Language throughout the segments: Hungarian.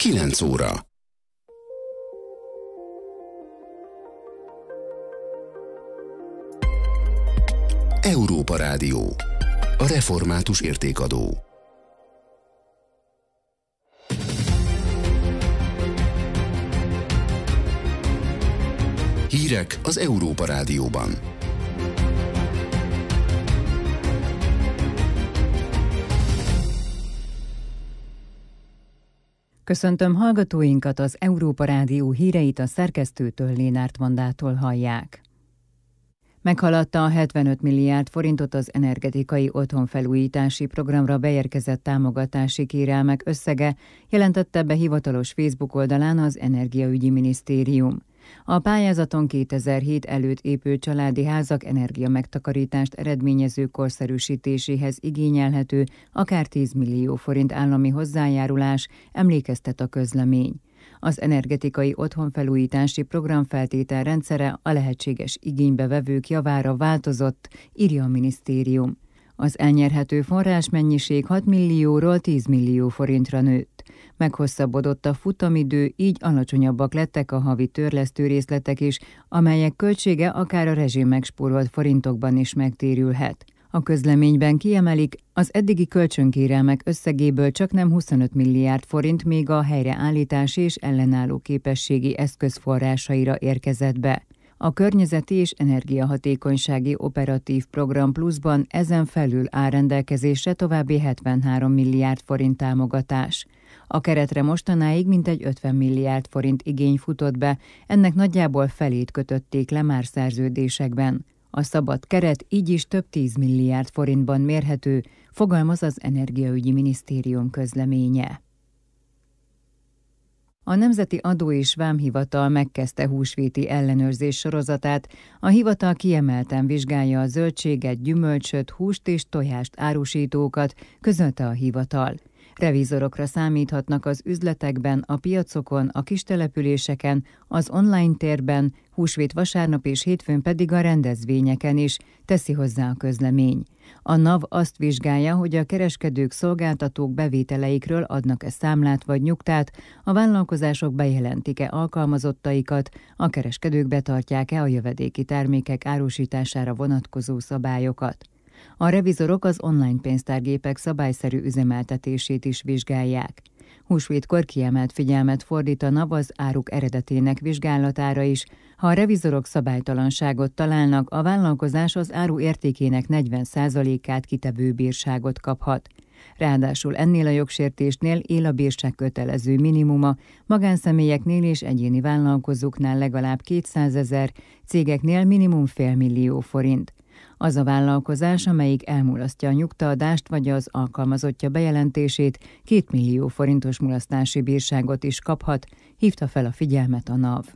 9 óra. Európa Rádió. A református értékadó. Hírek az Európa Rádióban. Köszöntöm hallgatóinkat, az Európa Rádió híreit a szerkesztőtől, Lénárt Vandától hallják. Meghaladta a 75 milliárd forintot az energetikai otthonfelújítási programra beérkezett támogatási kérelmek összege, jelentette be hivatalos Facebook oldalán az Energiaügyi Minisztérium. A pályázaton 2007 előtt épült családi házak energiamegtakarítást eredményező korszerűsítéséhez igényelhető akár 10 millió forint állami hozzájárulás, emlékeztet a közlemény. Az energetikai otthonfelújítási program feltételrendszere a lehetséges igénybevevők javára változott, írja a minisztérium. Az elnyerhető forrásmennyiség 6 millióról 10 millió forintra nőtt. Meghosszabbodott a futamidő, így alacsonyabbak lettek a havi törlesztő részletek is, amelyek költsége akár a rezsim megspórolt forintokban is megtérülhet. A közleményben kiemelik, az eddigi kölcsönkérelmek összegéből csaknem 25 milliárd forint még a helyreállítási és ellenálló képességi eszközforrásaira érkezett be. A környezeti és energiahatékonysági operatív program pluszban ezen felül áll rendelkezésre további 73 milliárd forint támogatás. A keretre mostanáig mintegy 50 milliárd forint igény futott be, ennek nagyjából felét kötötték le már szerződésekben. A szabad keret így is több 10 milliárd forintban mérhető, fogalmaz az Energiaügyi Minisztérium közleménye. A Nemzeti Adó- és Vámhivatal megkezdte húsvéti ellenőrzés sorozatát. A hivatal kiemelten vizsgálja a zöldséget, gyümölcsöt, húst és tojást árusítókat, közölte a hivatal. Revizorokra számíthatnak az üzletekben, a piacokon, a kistelepüléseken, az online térben, húsvét vasárnap és hétfőn pedig a rendezvényeken is, teszi hozzá a közlemény. A NAV azt vizsgálja, hogy a kereskedők, szolgáltatók bevételeikről adnak-e számlát vagy nyugtát, a vállalkozások bejelentik-e alkalmazottaikat, a kereskedők betartják-e a jövedéki termékek árusítására vonatkozó szabályokat. A revizorok az online pénztárgépek szabályszerű üzemeltetését is vizsgálják. Húsvétkor kiemelt figyelmet fordít a NAV az áruk eredetének vizsgálatára is. Ha a revizorok szabálytalanságot találnak, a vállalkozás az áru értékének 40%-át kitevő bírságot kaphat. Ráadásul ennél a jogsértésnél él a bírság kötelező minimuma, magánszemélyeknél és egyéni vállalkozóknál legalább 200 000, cégeknél minimum $500 000 forint. Az a vállalkozás, amelyik elmulasztja a nyugtaadást vagy az alkalmazottja bejelentését, 2 millió forintos mulasztási bírságot is kaphat, hívta fel a figyelmet a NAV.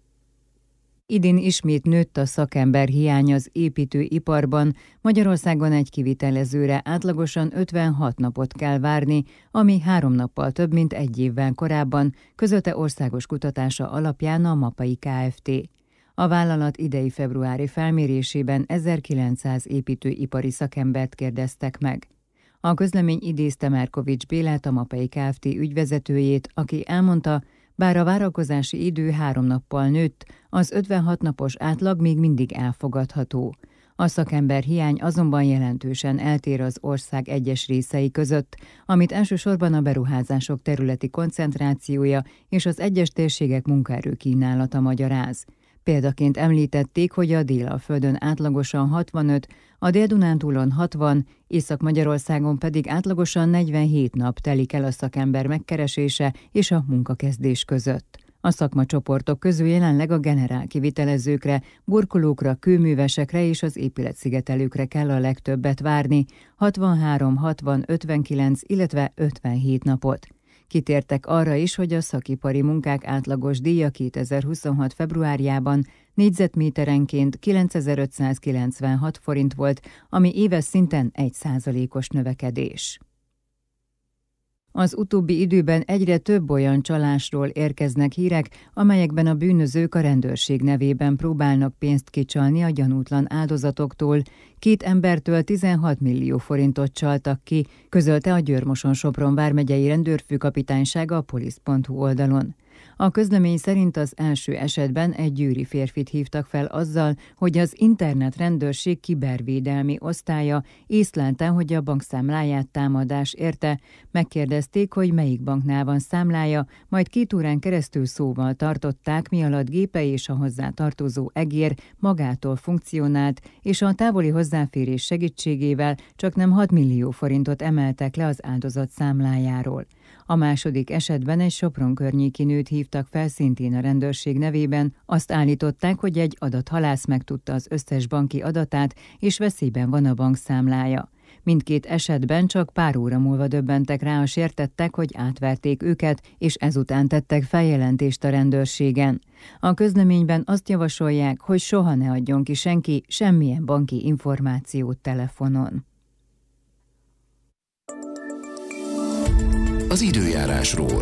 Idén ismét nőtt a szakember hiány az építőiparban, Magyarországon egy kivitelezőre átlagosan 56 napot kell várni, ami 3 nappal több, mint egy évvel korábban, közölte országos kutatása alapján a Mapai Kft. A vállalat idei februári felmérésében 1900 építőipari szakembert kérdeztek meg. A közlemény idézte Merkovics Bélát, a Mapai Kft. Ügyvezetőjét, aki elmondta, bár a várakozási idő 3 nappal nőtt, az 56 napos átlag még mindig elfogadható. A szakember hiány azonban jelentősen eltér az ország egyes részei között, amit elsősorban a beruházások területi koncentrációja és az egyes térségek munkaerő kínálata magyaráz. Példaként említették, hogy a Dél-Alföldön átlagosan 65, a Dél-Dunántúlon 60, Észak-Magyarországon pedig átlagosan 47 nap telik el a szakember megkeresése és a munkakezdés között. A szakmacsoportok közül jelenleg a generál kivitelezőkre, burkolókra, kőművesekre és az épületszigetelőkre kell a legtöbbet várni, 63, 60, 59, illetve 57 napot. Kitértek arra is, hogy a szakipari munkák átlagos díja 2026. februárjában négyzetméterenként 9596 forint volt, ami éves szinten 1%-os növekedés. Az utóbbi időben egyre több olyan csalásról érkeznek hírek, amelyekben a bűnözők a rendőrség nevében próbálnak pénzt kicsalni a gyanútlan áldozatoktól. 2 embertől 16 millió forintot csaltak ki, közölte a Győr-Moson-Sopron vármegyei rendőrfőkapitánysága a polisz.hu oldalon. A közlemény szerint az első esetben egy győri férfit hívtak fel azzal, hogy az internetrendőrség kibervédelmi osztálya észlelte, hogy a bankszámláját támadás érte. Megkérdezték, hogy melyik banknál van számlája, majd 2 órán keresztül szóval tartották, mi alatt gépe és a hozzá tartozó egér magától funkcionált, és a távoli hozzáférés segítségével csaknem 6 millió forintot emeltek le az áldozat számlájáról. A második esetben egy Sopron környéki nőt hívtak fel szintén a rendőrség nevében, azt állították, hogy egy adathalász megtudta az összes banki adatát, és veszélyben van a bankszámlája. Mindkét esetben csak pár óra múlva döbbentek rá a sértettek, hogy átverték őket, és ezután tettek feljelentést a rendőrségen. A közleményben azt javasolják, hogy soha ne adjon ki senki semmilyen banki információt telefonon. Az időjárásról.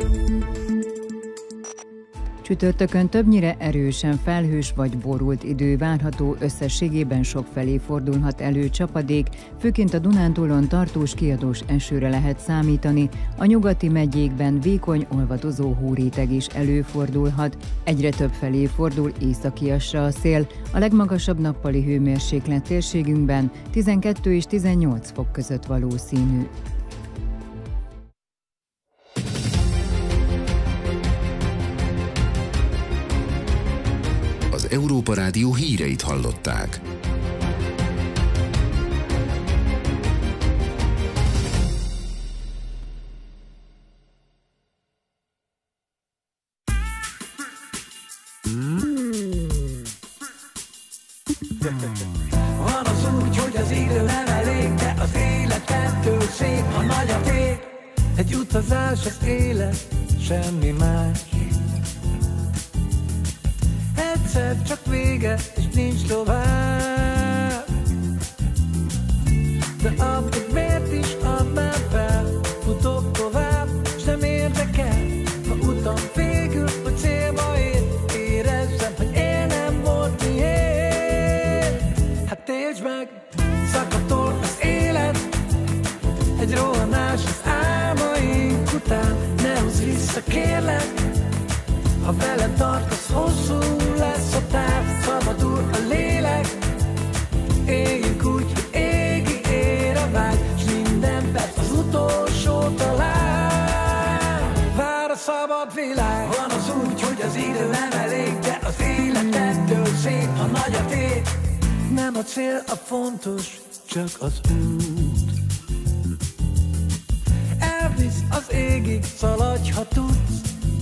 Csütörtökön többnyire erősen felhős vagy borult idő várható, összességében sokfelé fordulhat elő csapadék, főként a Dunántúlon tartós kiadós esőre lehet számítani, a nyugati megyékben vékony, olvadozó hóréteg is előfordulhat, egyre több felé fordul északiasra a szél, a legmagasabb nappali hőmérséklet térségünkben 12 és 18 fok között valószínű. Az Európa Rádió híreit hallották. Van az úgy, hogy az idő nem elég, de az élet ettől szép, ha nagy a tét. Egy utazás az élet, semmi más. Egyszer csak vége, és nincs tovább. De addig miért is adnám fel? Futok tovább, s nem érdekel. Ha utam végül, hogy célba ér, érezzem, hogy én nem volt miért. Hát értsd meg, szakadtól az élet, egy rohanás az álmaink után. Ne hozz vissza, kérlek, ha veled tartasz, hosszú lesz a táv, szabadul a lélek. Éljünk úgy, hogy égig ér a vágy, s minden perc az utolsó talán. Vár a szabad világ. Van az úgy, hogy az idő nem elég, de az élet ettől szép, ha nagy a tét. Nem a cél a fontos, csak az út. Elvisz az égig, szaladj, ha tudsz.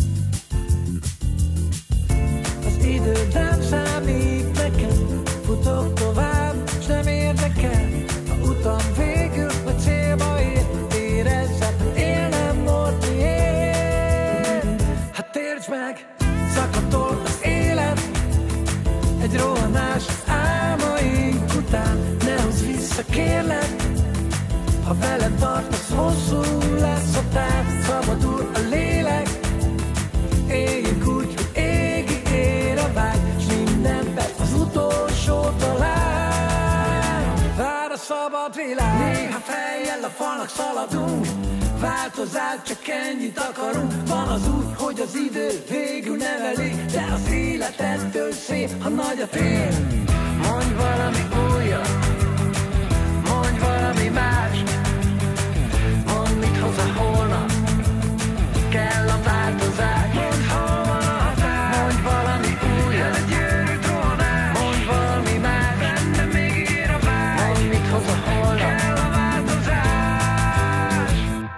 Az idő nem számít nekem, futok tovább, s nem érdekel. Ha utam végül, vagy célba ér, érezzem, hogy én nem volt miért. Hát értsd meg, szakadtól az élet, egy rohanás az álmaink után. Ne hozz vissza, kérlek, ha veled tartasz, hosszú lesz a táv, szabadul a lélek. Éljünk úgy, hogy égig ér a vágy, s minden perc az utolsó talán. Vár a szabad világ. Néha fejjel a falnak szaladunk, változást csak ennyit akarunk. Van az úgy, hogy az idő végül nem elég, de az élet ettől szép, ha nagy a tér. Mondj valami újat, mondj valami mást, mondd, mit hoz a holnap, kell a változás. Mondd, hol van a határ, mondj valami újat, egy győrűt rohanás, mondj valami más, benne még ér a vágy. Mondd, mit hoz a holnap, kell a változás.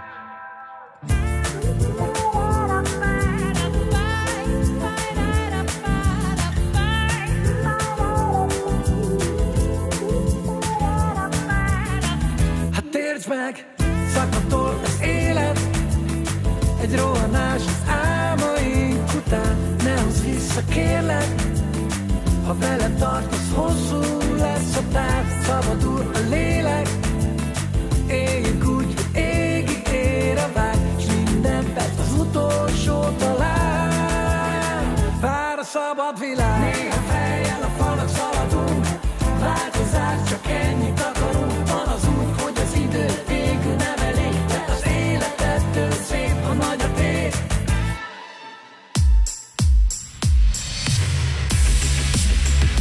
Hát értsd meg, szakadtól az élet, egy rohanás az álmaink után. Ne hozz vissza, kérlek, ha veled tartasz, hosszú lesz a táv, szabadul a lélek. Éljünk úgy, hogy égig ér a vágy,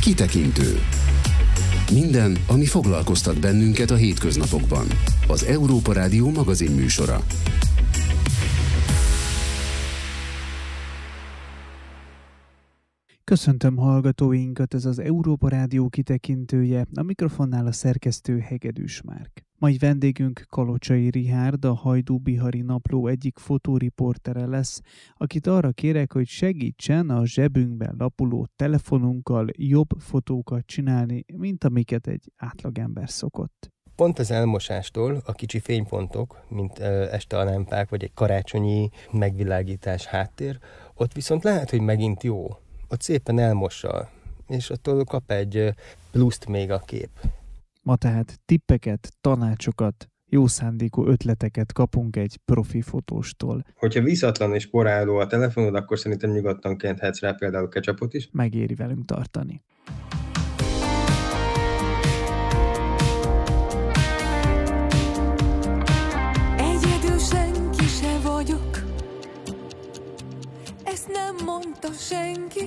Kitekintő. Minden, ami foglalkoztat bennünket a hétköznapokban. Az Európa Rádió magazinműsora. Köszöntöm hallgatóinkat, ez az Európa Rádió kitekintője, a mikrofonnál a szerkesztő Hegedűs Márk. Mai vendégünk Kalocsai Richárd, a Hajdú-Bihari Napló egyik fotóriportere lesz, akit arra kérek, hogy segítsen a zsebünkben lapuló telefonunkkal jobb fotókat csinálni, mint amiket egy átlagember szokott. Pont az elmosástól a kicsi fénypontok, mint este a lámpák, vagy egy karácsonyi megvilágítás háttér, ott viszont lehet, hogy megint jó. Ott szépen elmossa, és attól kap egy pluszt még a kép. Ma tehát tippeket, tanácsokat, jó szándékú ötleteket kapunk egy profi fotóstól. Hogyha vízatlan és porráló a telefonod, akkor szerintem nyugodtan kenthetsz rá például ketchupot is. Megéri velünk tartani. Egyedül senki se vagyok, ezt nem mondta senki.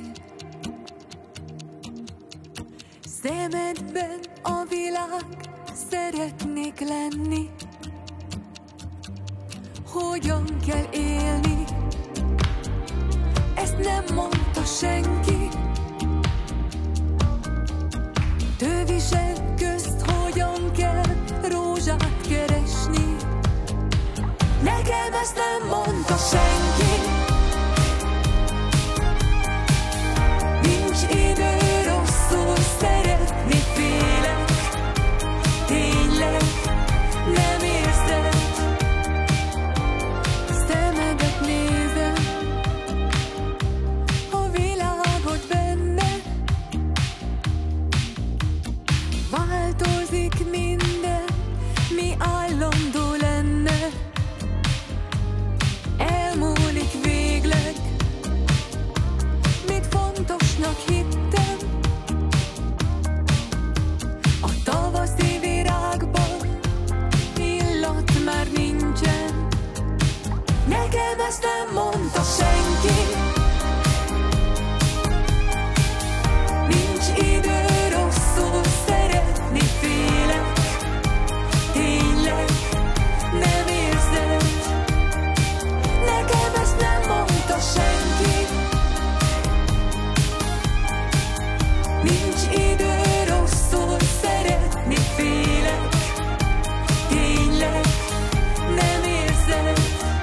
Szemedben a világ, szeretnék lenni. Hogyan kell élni, ezt nem mondta senki. Tövisek közt hogyan kell rózsát keresni, nekem ezt nem mondta senki. Nincs idő rosszul szeretni, félek, tényleg nem érzed. Szemedet nézem, a világot benne. Változik minden, mi állandó lenne. Elmúlik végleg, mit fontosnak hittem. A tavaszi virágban illat már nincsen, nekem ezt nem mondta senki. Nincs idő rosszul szeretni, félek, tényleg nem érzed. Nekem ezt nem mondta senki. Nincs idő rosszul szeretni, félek, tényleg nem érzed.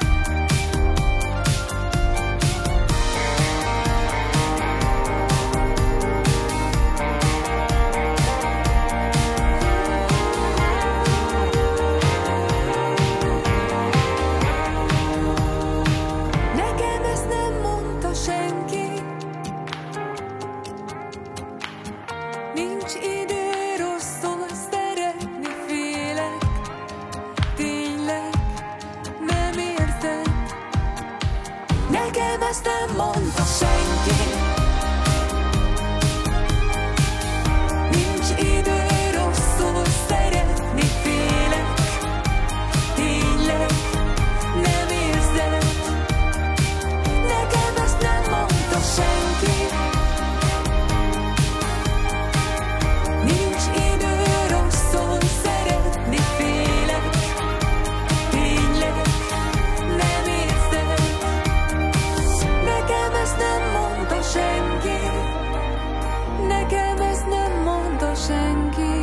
Nekem ezt nem mondta senki. Nincs idő rosszul szeretni, félek, tényleg nem érzed. Nekem ezt nem mondta senki. Nincs idő rosszul szeretni, félek, tényleg nem érzed. Nekem ezt nem mondta senki. Nincs idő rosszul szeretni, félek, tényleg nem érzed. Nekem ezt nem mondta senki. Nekem ezt nem mondta senki.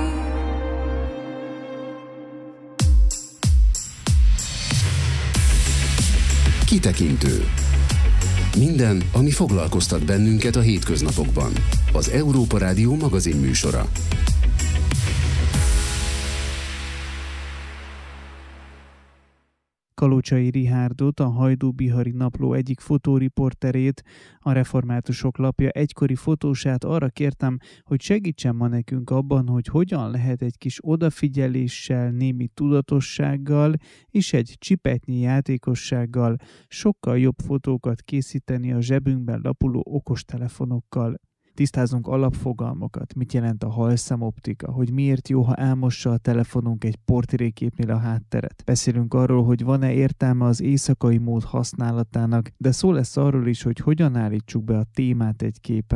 Kitekintő. Minden, ami foglalkoztat bennünket a hétköznapokban. Az Európa Rádió magazinműsora. Kalocsai Richárdot, a Hajdú-Bihari Napló egyik fotóriporterét, a Reformátusok lapja egykori fotósát arra kértem, hogy segítsen ma nekünk abban, hogy hogyan lehet egy kis odafigyeléssel, némi tudatossággal és egy csipetnyi játékossággal sokkal jobb fotókat készíteni a zsebünkben lapuló okostelefonokkal. Tisztázunk alapfogalmakat, mit jelent a halszemoptika, hogy miért jó, ha elmossa a telefonunk egy portréképnél a hátteret. Beszélünk arról, hogy van-e értelme az éjszakai mód használatának, de szó lesz arról is, hogy hogyan állítsuk be a témát egy képen,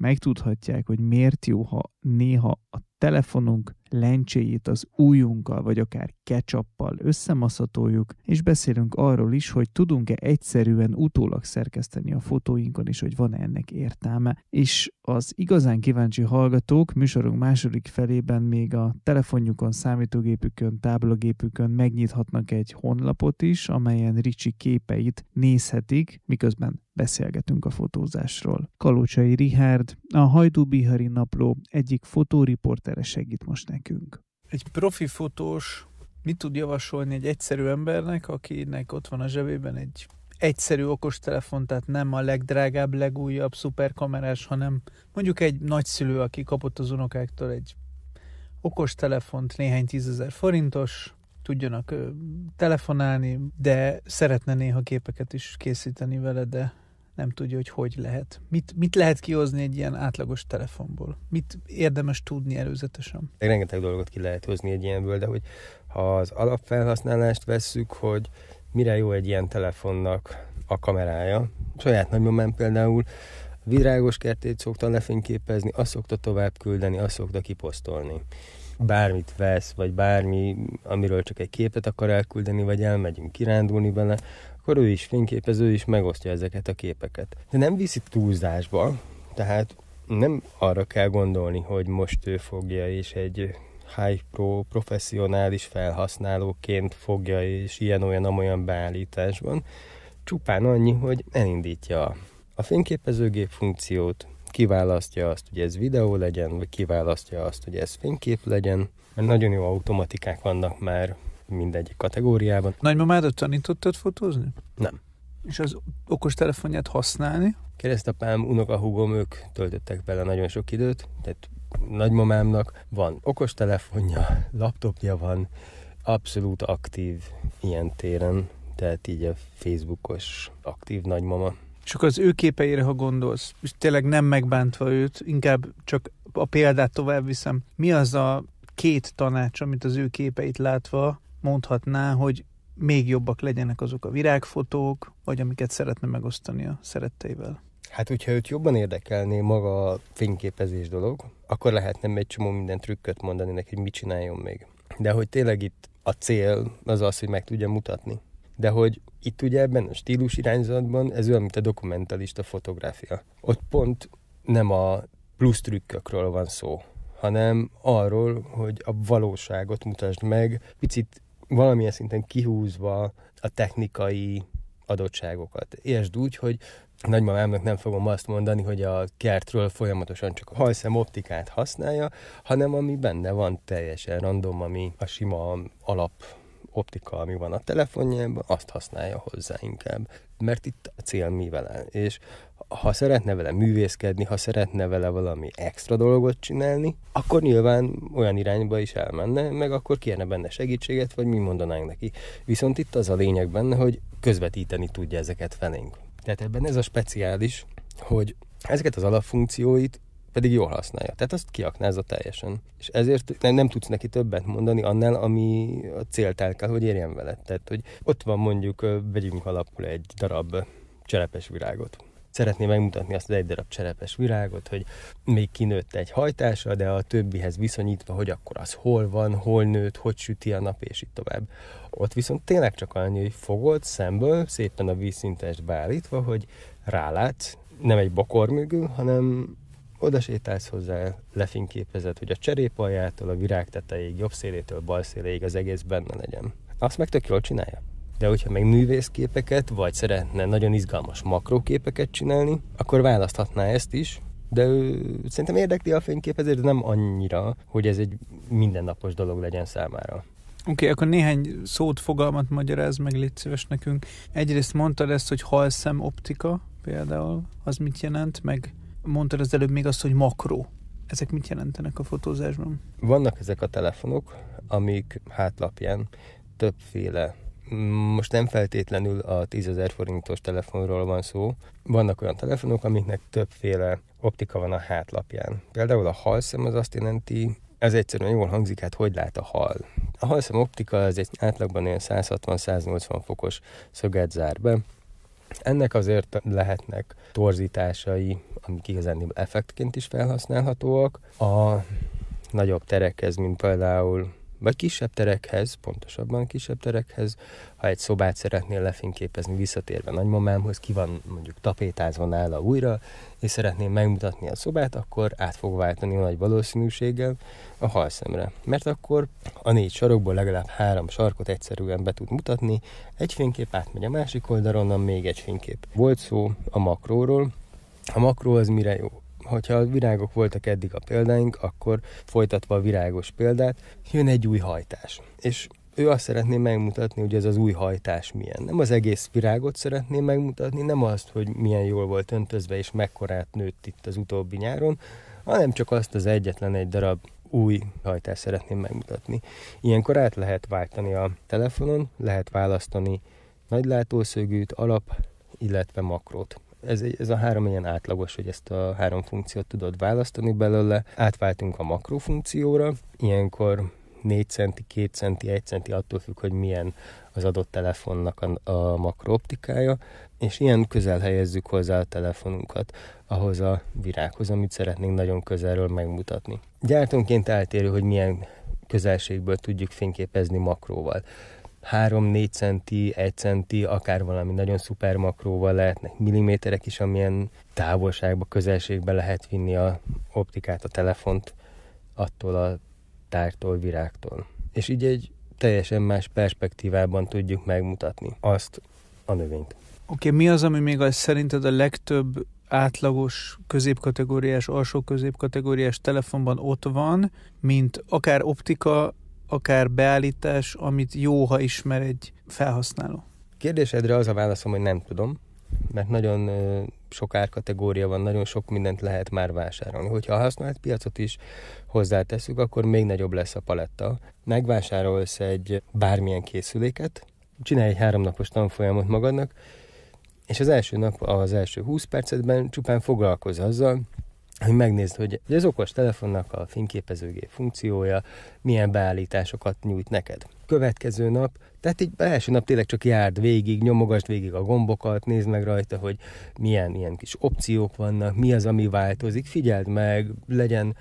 megtudhatják, hogy miért jó, ha néha a telefonunk lencséjét az ujjunkkal, vagy akár ketchuppal összemaszatoljuk, és beszélünk arról is, hogy tudunk-e egyszerűen utólag szerkeszteni a fotóinkon, és hogy van-e ennek értelme. És az igazán kíváncsi hallgatók műsorunk második felében még a telefonjukon, számítógépükön, táblagépükön megnyithatnak egy honlapot is, amelyen Ricsi képeit nézhetik, miközben beszélgetünk a fotózásról. Kalócsai Richárd, a Hajdú-Bihari Napló egyik fotóriportere segít most nekünk. Egy profi fotós mit tud javasolni egy egyszerű embernek, akinek ott van a zsebében egy egyszerű okostelefon, tehát nem a legdrágább, legújabb szuperkamerás, hanem mondjuk egy nagyszülő, aki kapott az unokáktól egy okostelefont, néhány 10 000 forintos, tudjanak telefonálni, de szeretne néha képeket is készíteni vele, de nem tudja, hogy lehet. Mit lehet kihozni egy ilyen átlagos telefonból? Mit érdemes tudni előzetesen? Rengeteg dolgot ki lehet hozni egy ilyenből, de hogy ha az alapfelhasználást vesszük, hogy mire jó egy ilyen telefonnak a kamerája. Saját nagymamám például virágos kertét szokta lefényképezni, azt szokta tovább küldeni, azt szokta kiposztolni. Bármit vesz, vagy bármi, amiről csak egy képet akar elküldeni, vagy elmegyünk kirándulni vele, akkor ő is fényképez, ő is megosztja ezeket a képeket. De nem viszi túlzásba, tehát nem arra kell gondolni, hogy most ő fogja, és egy professzionális felhasználóként fogja, és ilyen-olyan beállításban. Csupán annyi, hogy elindítja a fényképezőgép funkciót, kiválasztja azt, hogy ez videó legyen, vagy kiválasztja azt, hogy ez fénykép legyen, mert nagyon jó automatikák vannak már mindegyik kategóriában. Nagymamádat tanítottad fotózni? Nem. És az okostelefonját használni? Keresztapám, unokahúgom, ők töltöttek vele nagyon sok időt, tehát nagymamámnak van okostelefonja, laptopja van, abszolút aktív ilyen téren, tehát így a Facebookos aktív nagymama. És akkor az ő képeire, ha gondolsz, és tényleg nem megbántva őt, inkább csak a példát tovább viszem, mi az a 2 tanács, amit az ő képeit látva mondhatná, hogy még jobbak legyenek azok a virágfotók, vagy amiket szeretne megosztani a szeretteivel? Hát, hogyha őt jobban érdekelné maga a fényképezés dolog, akkor lehetne egy csomó minden trükköt mondani neki, hogy mit csináljon még. De hogy tényleg itt a cél az az, hogy meg tudja mutatni. De hogy itt ugye ebben a stílus irányzatban ez olyan, mint a dokumentalista fotográfia. Ott pont nem a plusz trükkökről van szó, hanem arról, hogy a valóságot mutasd meg, picit valamilyen szinten kihúzva a technikai adottságokat. Értsd úgy, hogy nagymamámnak nem fogom azt mondani, hogy a kertről folyamatosan csak a hajszem optikát használja, hanem ami benne van teljesen random, ami a sima alap optika, ami van a telefonjában, azt használja hozzá inkább. Mert itt a cél mi vele. És ha szeretne vele művészkedni, ha szeretne vele valami extra dolgot csinálni, akkor nyilván olyan irányba is elmenne, meg akkor kérne benne segítséget, vagy mi mondanánk neki. Viszont itt az a lényeg benne, hogy közvetíteni tudja ezeket felénk. Tehát ebben ez a speciális, hogy ezeket az alapfunkcióit pedig jól használja. Tehát azt kiaknázza teljesen. És ezért nem tudsz neki többet mondani annál, ami a célt el kell, hogy érjen vele. Tehát, hogy ott van mondjuk, vegyünk alapul egy darab cserepes virágot. Szeretné megmutatni azt az egy darab cserepes virágot, hogy még kinőtt egy hajtása, de a többihez viszonyítva, hogy akkor az hol van, hol nőtt, hogy süti a nap, és így tovább. Ott viszont tényleg csak annyi, hogy fogod szemből, szépen a vízszintest beállítva, hogy rálátsz, nem egy bokor mögül, hanem oda sétálsz hozzá, lefényképezed, hogy a cserépaljától, a virág tetejéig, jobb szélétől, bal széléig az egész benne legyen. Azt meg tök jól csinálja. De hogyha meg művészképeket, vagy szeretne nagyon izgalmas makróképeket csinálni, akkor választhatná ezt is, de ő szerintem érdekli a fényképezés, de nem annyira, hogy ez egy mindennapos dolog legyen számára. Oké, akkor néhány szót, fogalmat magyarázz meg, légy szíves nekünk. Egyrészt mondtad ezt, hogy halszem optika például, az mit jelent, meg mondtad az előbb még azt, hogy makró. Ezek mit jelentenek a fotózásban? Vannak ezek a telefonok, amik hátlapján többféle, most nem feltétlenül a 10 000 forintos telefonról van szó, vannak olyan telefonok, amiknek többféle optika van a hátlapján. Például a halszem az azt jelenti, ez egyszerűen jól hangzik, hát hogy lát a hal. A halszem optika az egy átlagban ilyen 160-180 fokos szöget zár be, Ennek azért lehetnek torzításai, amik igazán effektként is felhasználhatóak. A nagyobb terekhez, mint például, vagy kisebb terekhez, pontosabban kisebb terekhez, ha egy szobát szeretnél lefényképezni visszatérve nagymamámhoz, ki van mondjuk tapétázva nála újra, és szeretném megmutatni a szobát, akkor át fog váltani nagy valószínűséggel a halszemre. Mert akkor a 4 sarokból legalább 3 sarkot egyszerűen be tud mutatni, egy fénykép átmegy a másik oldalon, onnan még egy fénykép. Volt szó a makróról. A makró az mire jó? Hogyha a virágok voltak eddig a példáink, akkor folytatva a virágos példát, jön egy új hajtás. És ő azt szeretné megmutatni, hogy ez az új hajtás milyen. Nem az egész virágot szeretné megmutatni, nem azt, hogy milyen jól volt öntözve és mekkorát nőtt itt az utóbbi nyáron, hanem csak azt az egyetlen egy darab új hajtást szeretném megmutatni. Ilyenkor át lehet váltani a telefonon, lehet választani nagylátószögűt, alap, illetve makrót. Ez a 3 ilyen átlagos, hogy ezt a 3 funkciót tudod választani belőle. Átváltunk a makró funkcióra, ilyenkor 4 centi, 2 centi, 1 centi, attól függ, hogy milyen az adott telefonnak a makrooptikája, és ilyen közel helyezzük hozzá a telefonunkat ahhoz a virághoz, amit szeretnénk nagyon közelről megmutatni. Gyártónként eltérő, hogy milyen közelségből tudjuk fényképezni makróval. 3-4 centi, 1 centi, akár valami nagyon szuper makróval lehetnek milliméterek is, amilyen távolságba, közelségbe lehet vinni a optikát, a telefont attól a tártól, virágtól. És így egy teljesen más perspektívában tudjuk megmutatni azt a növényt. Oké, mi az, ami még szerinted a legtöbb átlagos középkategóriás, alsó középkategóriás telefonban ott van, mint akár optika, akár beállítás, amit jó, ha ismer egy felhasználó? Kérdésedre az a válaszom, hogy nem tudom, mert nagyon sok árkategória van, nagyon sok mindent lehet már vásárolni. Hogyha a használt piacot is hozzáteszünk, akkor még nagyobb lesz a paletta. Megvásárolsz egy bármilyen készüléket, csinálj egy 3 napos tanfolyamot magadnak, és az első nap, az első 20 percetben csupán foglalkozz azzal, hogy megnézd, hogy az okos telefonnak a fényképezőgép funkciója milyen beállításokat nyújt neked. Következő nap, tehát így első nap tényleg csak járd végig, nyomogasd végig a gombokat, nézd meg rajta, hogy milyen ilyen kis opciók vannak, mi az, ami változik, figyeld meg, legyen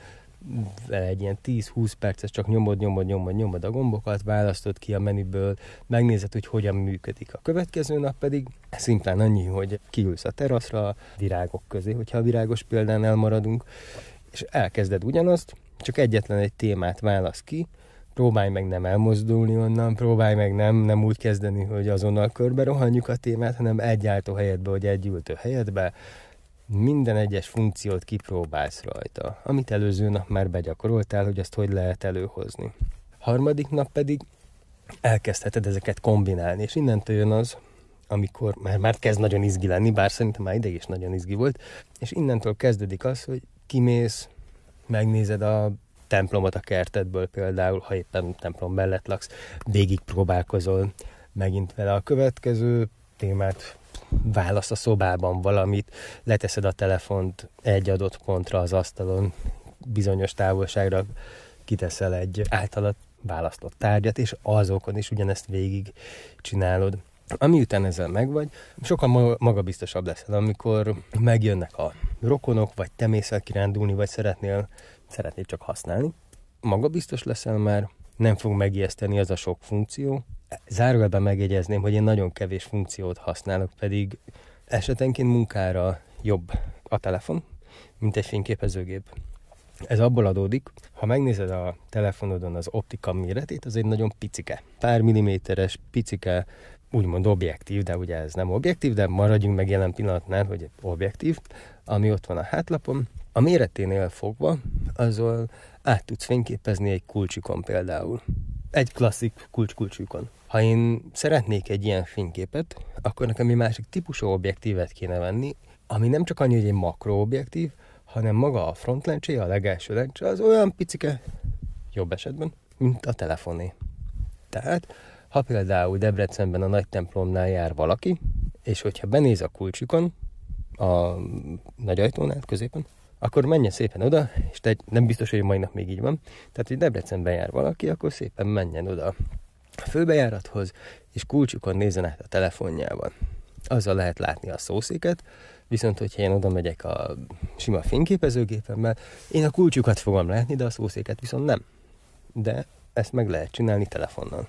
egy ilyen 10-20 perces, csak nyomod a gombokat, választod ki a menüből, megnézed, hogy hogyan működik. A következő nap pedig szimplán annyi, hogy kiülsz a teraszra, a virágok közé, hogyha a virágos példánál maradunk, és elkezded ugyanazt, csak egyetlen egy témát válasz ki, próbálj meg nem elmozdulni onnan, próbálj meg nem úgy kezdeni, hogy azonnal körbe rohanjuk a témát, hanem egy álltó helyedbe, vagy egy ültő helyedbe, minden egyes funkciót kipróbálsz rajta, amit előző nap már begyakoroltál, hogy ezt hogy lehet előhozni. Harmadik nap pedig elkezdheted ezeket kombinálni, és innentől jön az, amikor már kezd nagyon izgi lenni, bár szerintem már ideig is nagyon izgi volt, és innentől kezdődik az, hogy kimész, megnézed a templomot a kertedből például, ha éppen templom mellett laksz, végig próbálkozol megint vele. A következő témát válasz a szobában valamit, leteszed a telefont egy adott pontra az asztalon, bizonyos távolságra kiteszel egy általad választott tárgyat, és azokon is ugyanezt végig csinálod. Ami után ezzel megvagy, sokkal magabiztosabb leszel, amikor megjönnek a rokonok, vagy te mész el kirándulni, vagy szeretnél csak használni. Magabiztos leszel már, nem fog megijeszteni az a sok funkció. Zárójelben megjegyezném, hogy én nagyon kevés funkciót használok, pedig esetenként munkára jobb a telefon, mint egy fényképezőgép. Ez abból adódik, ha megnézed a telefonodon az optika méretét, az egy nagyon picike, pár milliméteres picike, úgymond objektív, de ugye ez nem objektív, de maradjunk meg jelen pillanatnál, hogy objektív, ami ott van a hátlapon. A méreténél fogva, azzal át tudsz fényképezni egy kulcsikon például. Egy klasszik kulcsikon. Ha én szeretnék egy ilyen fényképet, akkor nekem egy másik típusú objektívet kéne venni, ami nem csak annyi, hogy egy makroobjektív, hanem maga a frontlencséje, a legelső lencse, az olyan picike, jobb esetben, mint a telefoné. Tehát, ha például Debrecenben a nagy templomnál jár valaki, és hogyha benéz a kulcsikon, a nagy ajtónál középen, akkor menjen szépen oda, és nem biztos, hogy mai nap még így van, tehát, hogy Debrecenben jár valaki, akkor szépen menjen oda a főbejárathoz, és kulcsikon nézzen át a telefonjával. azzal lehet látni a szószéket, viszont hogyha én oda megyek a sima fényképezőgépemmel, én a kulcsukat fogom látni, de a szószéket viszont nem. De ezt meg lehet csinálni telefonnal.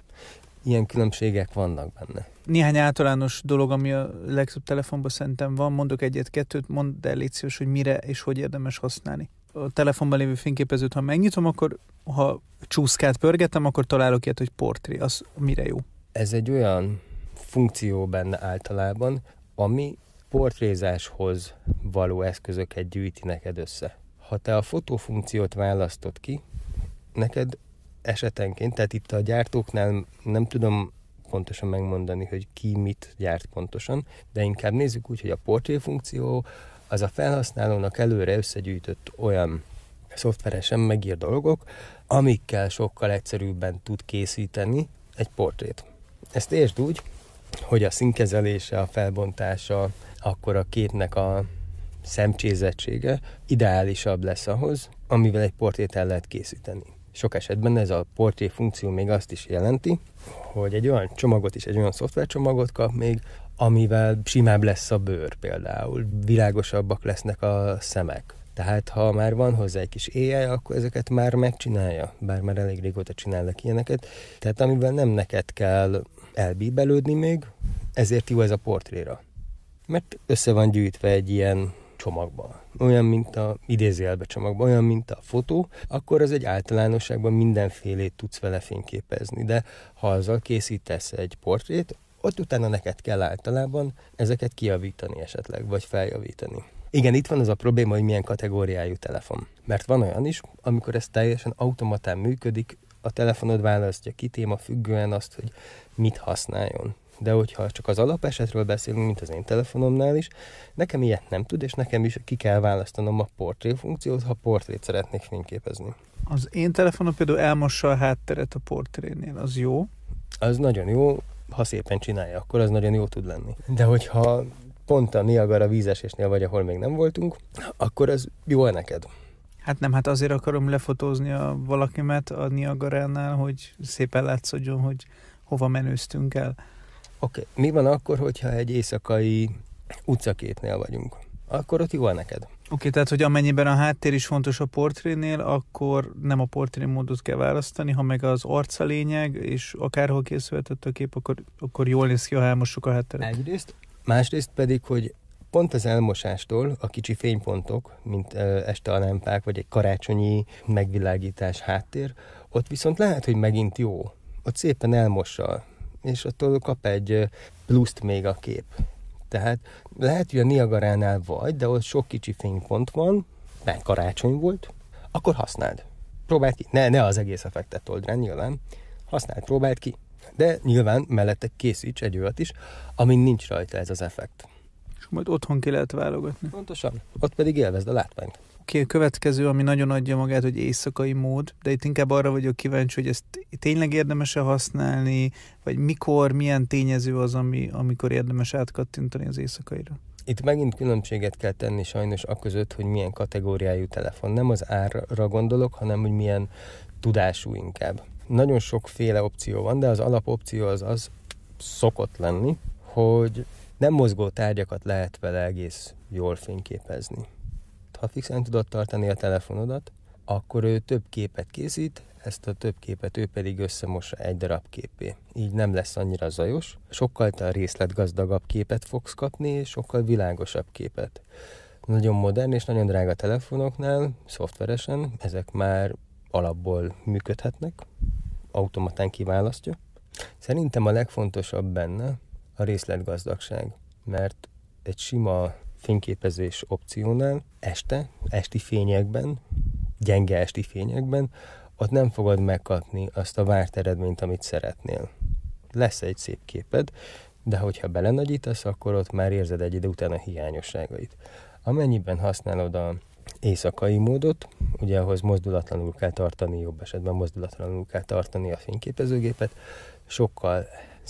Ilyen különbségek vannak benne. Néhány általános dolog, ami a legtöbb telefonban szerintem van. Mondok egyet-kettőt, mondd el, légy szíves, hogy mire és hogy érdemes használni. A telefonban lévő fényképezőt, ha megnyitom, akkor ha csúszkát pörgetem, akkor találok ilyet, hogy portré. Az mire jó? Ez egy olyan funkció benne általában, ami portrézáshoz való eszközöket gyűjti neked össze. Ha te a fotófunkciót választod ki, neked esetenként, tehát itt a gyártóknál nem tudom pontosan megmondani, hogy ki mit gyárt pontosan, de inkább nézzük úgy, hogy a portré funkció az a felhasználónak előre összegyűjtött olyan szoftveresen megírt dolgok, amikkel sokkal egyszerűbben tud készíteni egy portrét. Ezt értsd úgy, hogy a színkezelése, a felbontása, akkor a képnek a szemcsézettsége ideálisabb lesz ahhoz, amivel egy portrét el lehet készíteni. Sok esetben ez a portré funkció még azt is jelenti, hogy egy olyan csomagot is, egy olyan szoftvercsomagot kap még, amivel simább lesz a bőr például, világosabbak lesznek a szemek. Tehát ha már van hozzá egy kis AI, akkor ezeket már megcsinálja, bár már elég régóta csinálnak ilyeneket. Tehát amivel nem neked kell elbíbelődni még, ezért jó ez a portréra. Mert össze van gyűjtve egy ilyen csomagban. Olyan, mint a idézőjelbe csomagban, olyan, mint a fotó, akkor az egy általánosságban mindenfélét tudsz vele fényképezni. De ha azzal készítesz egy portrét, ott utána neked kell általában ezeket kijavítani esetleg, vagy feljavítani. Igen, itt van az a probléma, hogy milyen kategóriájú telefon. Mert van olyan is, amikor ez teljesen automatán működik, a telefonod választja ki téma függően azt, hogy mit használjon. De hogyha csak az alapesetről beszélünk, mint az én telefonomnál is, nekem ilyet nem tud, és nekem is ki kell választanom a portré funkciót, ha portrét szeretnék fényképezni. Az én telefonom például elmossa a hátteret a portrénél, az jó? Az nagyon jó, ha szépen csinálja, akkor az nagyon jó tud lenni. De hogyha pont a Niagara vízesésnél vagy, ahol még nem voltunk, akkor az jó neked. Hát azért akarom lefotózni valakimet a Niagaránál, hogy szépen látszódjon, hogy hova menőztünk el. Oké. Mi van akkor, hogyha egy éjszakai utcaképnél vagyunk? Akkor ott jó neked. Oké, tehát hogy amennyiben a háttér is fontos a portrénél, akkor nem a portré módot kell választani, ha meg az arc a lényeg, és akárhol készülhetett a kép, akkor jól néz ki, ha elmossuk a hátteret. Egyrészt. Másrészt pedig, hogy pont az elmosástól a kicsi fénypontok, mint este a lámpák, vagy egy karácsonyi megvilágítás háttér, ott viszont lehet, hogy megint jó. Ott szépen elmossa, és attól kap egy pluszt még a kép. Tehát lehet, hogy a Niagaránál vagy, de ott sok kicsi fénypont van, mert karácsony volt, akkor használd. Próbáld ki. Ne az egész effektet old rá, nyilván. Használd, próbáld ki. De nyilván mellette készíts egy olyat is, amin nincs rajta ez az effekt. És majd otthon ki lehet válogatni. Pontosan. Ott pedig élvezd a látványt. Oké, a következő, ami nagyon adja magát, hogy éjszakai mód, de itt inkább arra vagyok kíváncsi, hogy ezt tényleg érdemes-e használni, vagy mikor, milyen tényező az, amikor érdemes átkattintani az éjszakaira? Itt megint különbséget kell tenni sajnos aközött, hogy milyen kategóriájú telefon. Nem az árra gondolok, hanem hogy milyen tudású inkább. Nagyon sokféle opció van, de az alapopció az szokott lenni, hogy nem mozgó tárgyakat lehet vele egész jól fényképezni. Ha fixen tudod tartani a telefonodat, akkor ő több képet készít, ezt a több képet ő pedig összemossa egy darab képé. Így nem lesz annyira zajos, sokkal részletgazdagabb képet fogsz kapni, és sokkal világosabb képet. Nagyon modern és nagyon drága telefonoknál, szoftveresen, ezek már alapból működhetnek, automatán kiválasztja. Szerintem a legfontosabb benne a részletgazdagság, mert egy sima fényképezés opciónál esti fényekben, gyenge esti fényekben, ott nem fogod megkapni azt a várt eredményt, amit szeretnél. Lesz egy szép képed, de hogyha belenagyítasz, akkor ott már érzed egy idő után a hiányosságait. Amennyiben használod az éjszakai módot, ugye ahhoz mozdulatlanul kell tartani, jobb esetben mozdulatlanul kell tartani a fényképezőgépet, sokkal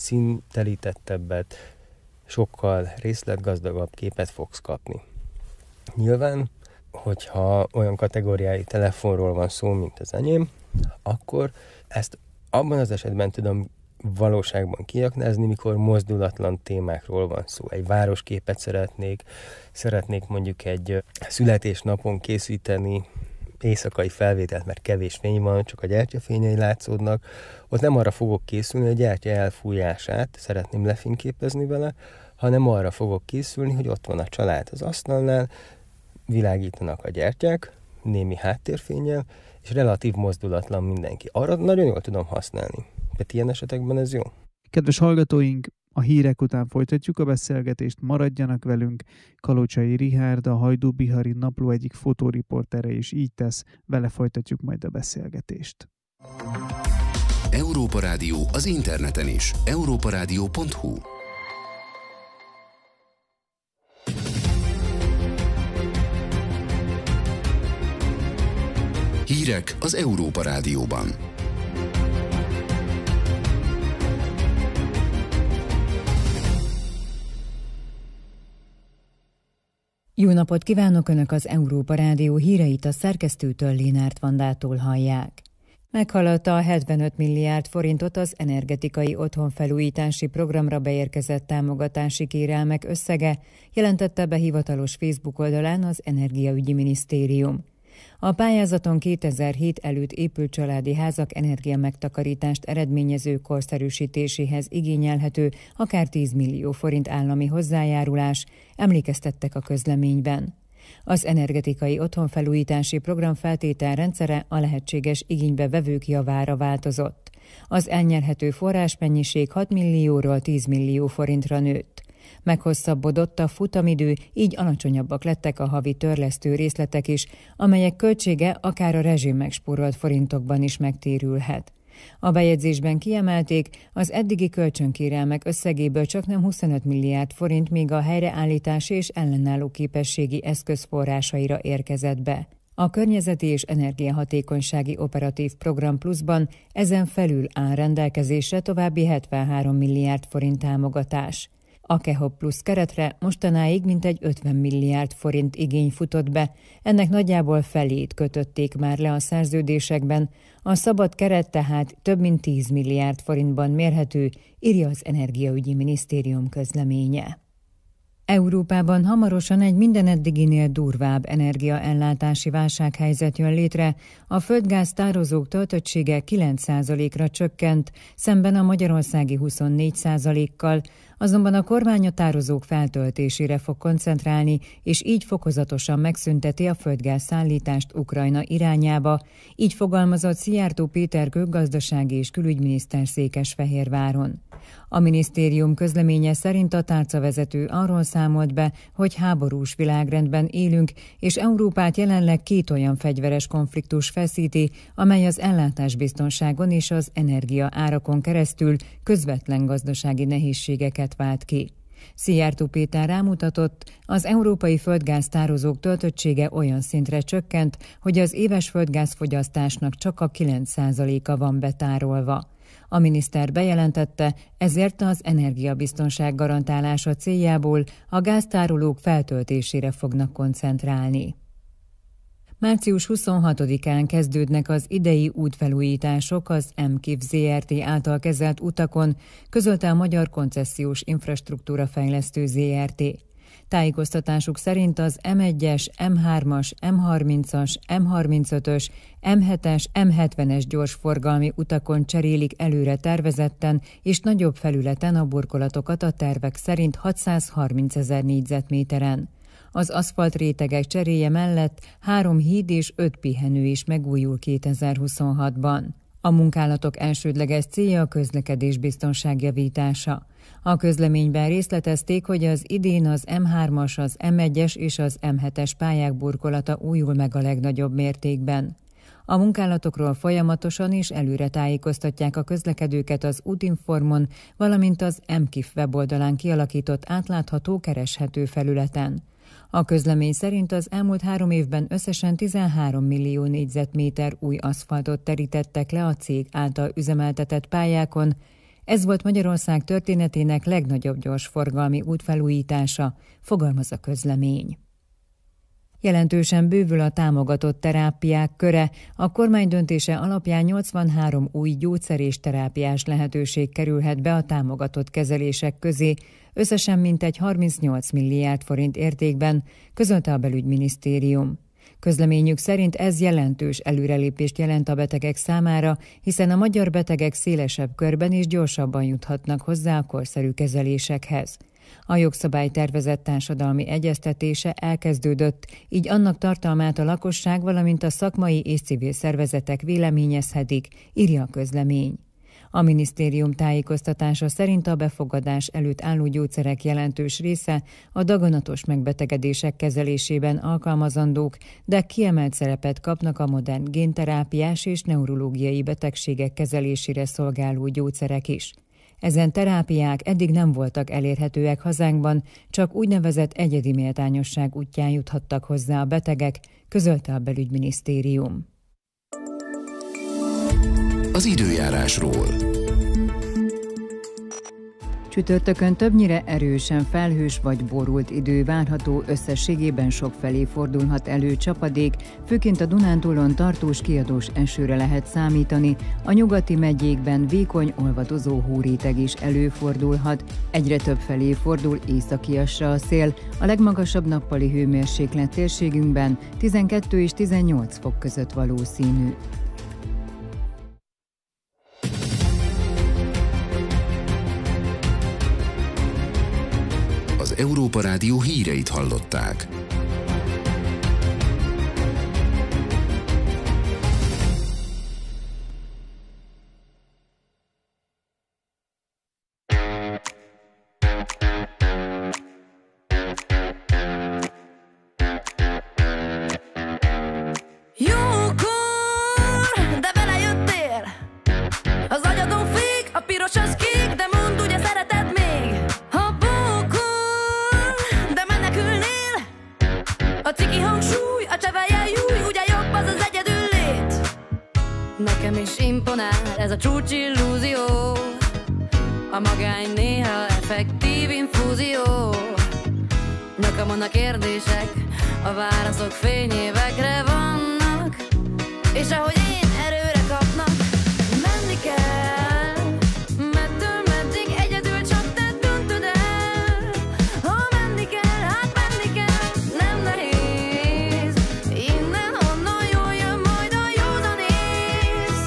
színtelítettebbet, sokkal részletgazdagabb képet fogsz kapni. Nyilván, hogyha olyan kategóriái telefonról van szó, mint az enyém, akkor ezt abban az esetben tudom valóságban kiaknázni, mikor mozdulatlan témákról van szó. Egy városképet szeretnék mondjuk egy születésnapon készíteni, éjszakai felvételt, mert kevés fény van, csak a gyertyafényei látszódnak. Ott nem arra fogok készülni, hogy a gyertya elfújását szeretném lefényképezni vele, hanem arra fogok készülni, hogy ott van a család az asztalnál, világítanak a gyertyák, némi háttérfénnyel, és relatív mozdulatlan mindenki. Arra nagyon jól tudom használni. Tehát ilyen esetekben ez jó. Kedves hallgatóink, a hírek után folytatjuk a beszélgetést, maradjanak velünk. Kalocsai Richárd, a Hajdú-Bihari Napló egyik fotóriportere is így tesz, vele folytatjuk majd a beszélgetést. Európa Rádió az interneten is. europaradio.hu. Hírek az Európa Rádióban. Jó napot kívánok! Önök az Európa Rádió híreit a szerkesztőtől, Lénárt Vandától hallják. Meghaladta a 75 milliárd forintot az energetikai otthonfelújítási programra beérkezett támogatási kérelmek összege, jelentette be hivatalos Facebook oldalán az Energiaügyi Minisztérium. A pályázaton 2007 előtt épült családi házak energiamegtakarítást eredményező korszerűsítéséhez igényelhető akár 10 millió forint állami hozzájárulás, emlékeztettek a közleményben. Az energetikai otthonfelújítási program feltételrendszere a lehetséges igénybevevők javára változott. Az elnyerhető forrásmennyiség 6 millióról 10 millió forintra nőtt. Meghosszabbodott a futamidő, így alacsonyabbak lettek a havi törlesztő részletek is, amelyek költsége akár a rezsim megspórolt forintokban is megtérülhet. A bejegyzésben kiemelték, az eddigi kölcsönkérelmek összegéből csaknem 25 milliárd forint még a helyreállítási és ellenálló képességi eszköz forrásaira érkezett be. A környezeti és energiahatékonysági operatív program pluszban ezen felül áll rendelkezésre további 73 milliárd forint támogatás. A KEHOP plusz keretre mostanáig mintegy 50 milliárd forint igény futott be, ennek nagyjából felét kötötték már le a szerződésekben, a szabad keret tehát több mint 10 milliárd forintban mérhető, írja az Energiaügyi Minisztérium közleménye. Európában hamarosan egy minden eddiginél durvább energiaellátási válsághelyzet jön létre, a földgáz tározók töltöttsége 9%-ra csökkent, szemben a magyarországi 24%-kal, azonban a kormány a tározók feltöltésére fog koncentrálni, és így fokozatosan megszünteti a földgáz szállítást Ukrajna irányába, így fogalmazott Szijjártó Péter gazdasági és külügyminiszter Székesfehérváron. A minisztérium közleménye szerint a tárcavezető arról számolt be, hogy háborús világrendben élünk, és Európát jelenleg két olyan fegyveres konfliktus feszíti, amely az ellátásbiztonságon és az energia árakon keresztül közvetlen gazdasági nehézségeket vált ki. Szijjártó Péter rámutatott, az európai földgáztározók töltöttsége olyan szintre csökkent, hogy az éves földgázfogyasztásnak csak a 9%-a van betárolva. A miniszter bejelentette, ezért az energiabiztonság garantálása céljából a gáztárolók feltöltésére fognak koncentrálni. Március 26-án kezdődnek az idei útfelújítások az MKIV ZRT által kezelt utakon, közölte a Magyar Koncesziós Infrastruktúra Fejlesztő ZRT. Tájékoztatásuk szerint az M1-es, M3-as, M30-as, M35-ös, M7-es, M70-es gyorsforgalmi utakon cserélik előre tervezetten és nagyobb felületen a burkolatokat a tervek szerint 630 000 négyzetméteren. Az aszfaltrétegek cseréje mellett 3 híd és 5 pihenő is megújul 2026-ban. A munkálatok elsődleges célja a közlekedés biztonság javítása. A közleményben részletezték, hogy az idén az M3-as, az M1-es és az M7-es pályák burkolata újul meg a legnagyobb mértékben. A munkálatokról folyamatosan és előre tájékoztatják a közlekedőket az Útinformon, valamint az MKIF weboldalán kialakított átlátható, kereshető felületen. A közlemény szerint az elmúlt 3 évben összesen 13 millió négyzetméter új aszfaltot terítettek le a cég által üzemeltetett pályákon. Ez volt Magyarország történetének legnagyobb gyorsforgalmi útfelújítása, fogalmaz a közlemény. Jelentősen bővül a támogatott terápiák köre, a kormány döntése alapján 83 új gyógyszer és terápiás lehetőség kerülhet be a támogatott kezelések közé, összesen mintegy 38 milliárd forint értékben, közölte a belügyminisztérium. Közleményük szerint ez jelentős előrelépést jelent a betegek számára, hiszen a magyar betegek szélesebb körben és gyorsabban juthatnak hozzá a korszerű kezelésekhez. A jogszabálytervezet társadalmi egyeztetése elkezdődött, így annak tartalmát a lakosság, valamint a szakmai és civil szervezetek véleményezhetik, írja a közlemény. A minisztérium tájékoztatása szerint a befogadás előtt álló gyógyszerek jelentős része a daganatos megbetegedések kezelésében alkalmazandók, de kiemelt szerepet kapnak a modern génterápiás és neurológiai betegségek kezelésére szolgáló gyógyszerek is. Ezen terápiák eddig nem voltak elérhetőek hazánkban, csak úgynevezett egyedi méltányosság útján juthattak hozzá a betegek, közölte a belügyminisztérium. Az időjárásról. Csütörtökön többnyire erősen felhős vagy borult idő várható, összességében sokfelé fordulhat elő csapadék, főként a Dunántúlon tartós kiadós esőre lehet számítani, a nyugati megyékben vékony, olvadozó hóréteg is előfordulhat, egyre több felé fordul északiasra a szél, a legmagasabb nappali hőmérséklet térségünkben 12 és 18 fok között valószínű. Az Európa Rádió híreit hallották. Ez a csúcsillúzió, a magány néha effektív infúzió. Nekem vannak kérdések, a válaszok fényévekre vannak, és ahogy én erőre kapnak, menni kell, mettől meddig egyedül csak te döntöd el. Ha menni kell, hát menni kell, nem nehéz, innen onnan jól jön majd a józanész.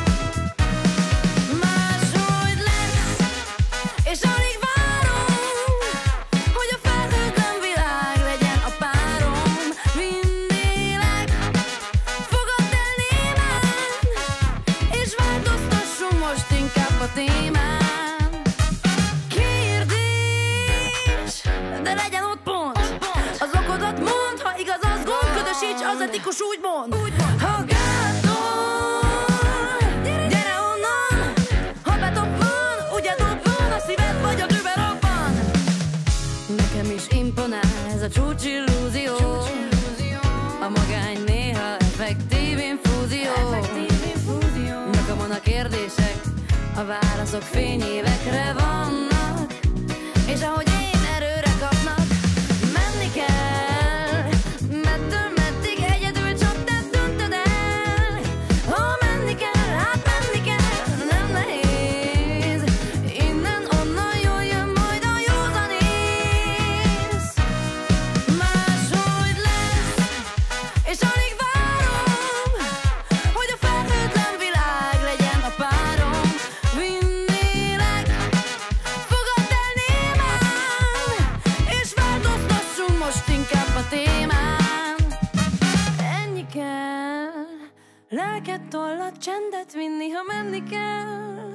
Máshogy lesz, és alig várom, hogy a felhőtlen világ legyen a párom. Vinnélek, fogadd el némán, és változtassunk most inkább a témán. Kérdés, de legyen ott pont, az okodat mondd, ha igaz az gond, ködösíts, az etikus úgy mond. Ha gátol, gyere onnan, ha betoppan, ugye dobban, a szíved vagy a tűbe robban. Nekem is imponál ez a csúcsillúzió, a magány néha effektív infúzió. Nekem vannak kérdések, a válaszok fényévekre vannak, és ahogy én erőre kapnak, menni kell, mettől meddig egyedül csak te döntöd el. Ha menni kell, hát menni kell, nem nehéz, innen onnan jól jön majd a józanész. Máshogy lesz, és alig várom, hogy a felhőtlen világ legyen a párom. Vinnélek, fogadd el némán, és változtassunk most inkább a témán. Ennyi kell, lelket, tollat, csendet vinni, ha menni kell.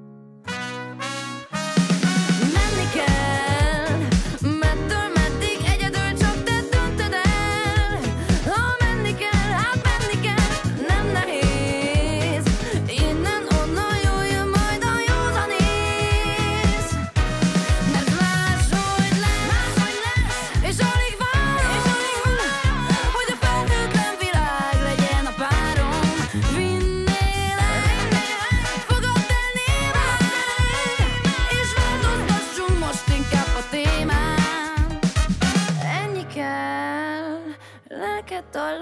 Menni kell, mettől meddig egyedül csak te döntöd el. Ha menni kell, hát menni kell, nem nehéz, innen onnan jól jön majd a józanész. Mert máshogy lesz, és alig várom, hogy a felhőtlen világ legyen a párom. Vinnélek, fogadd el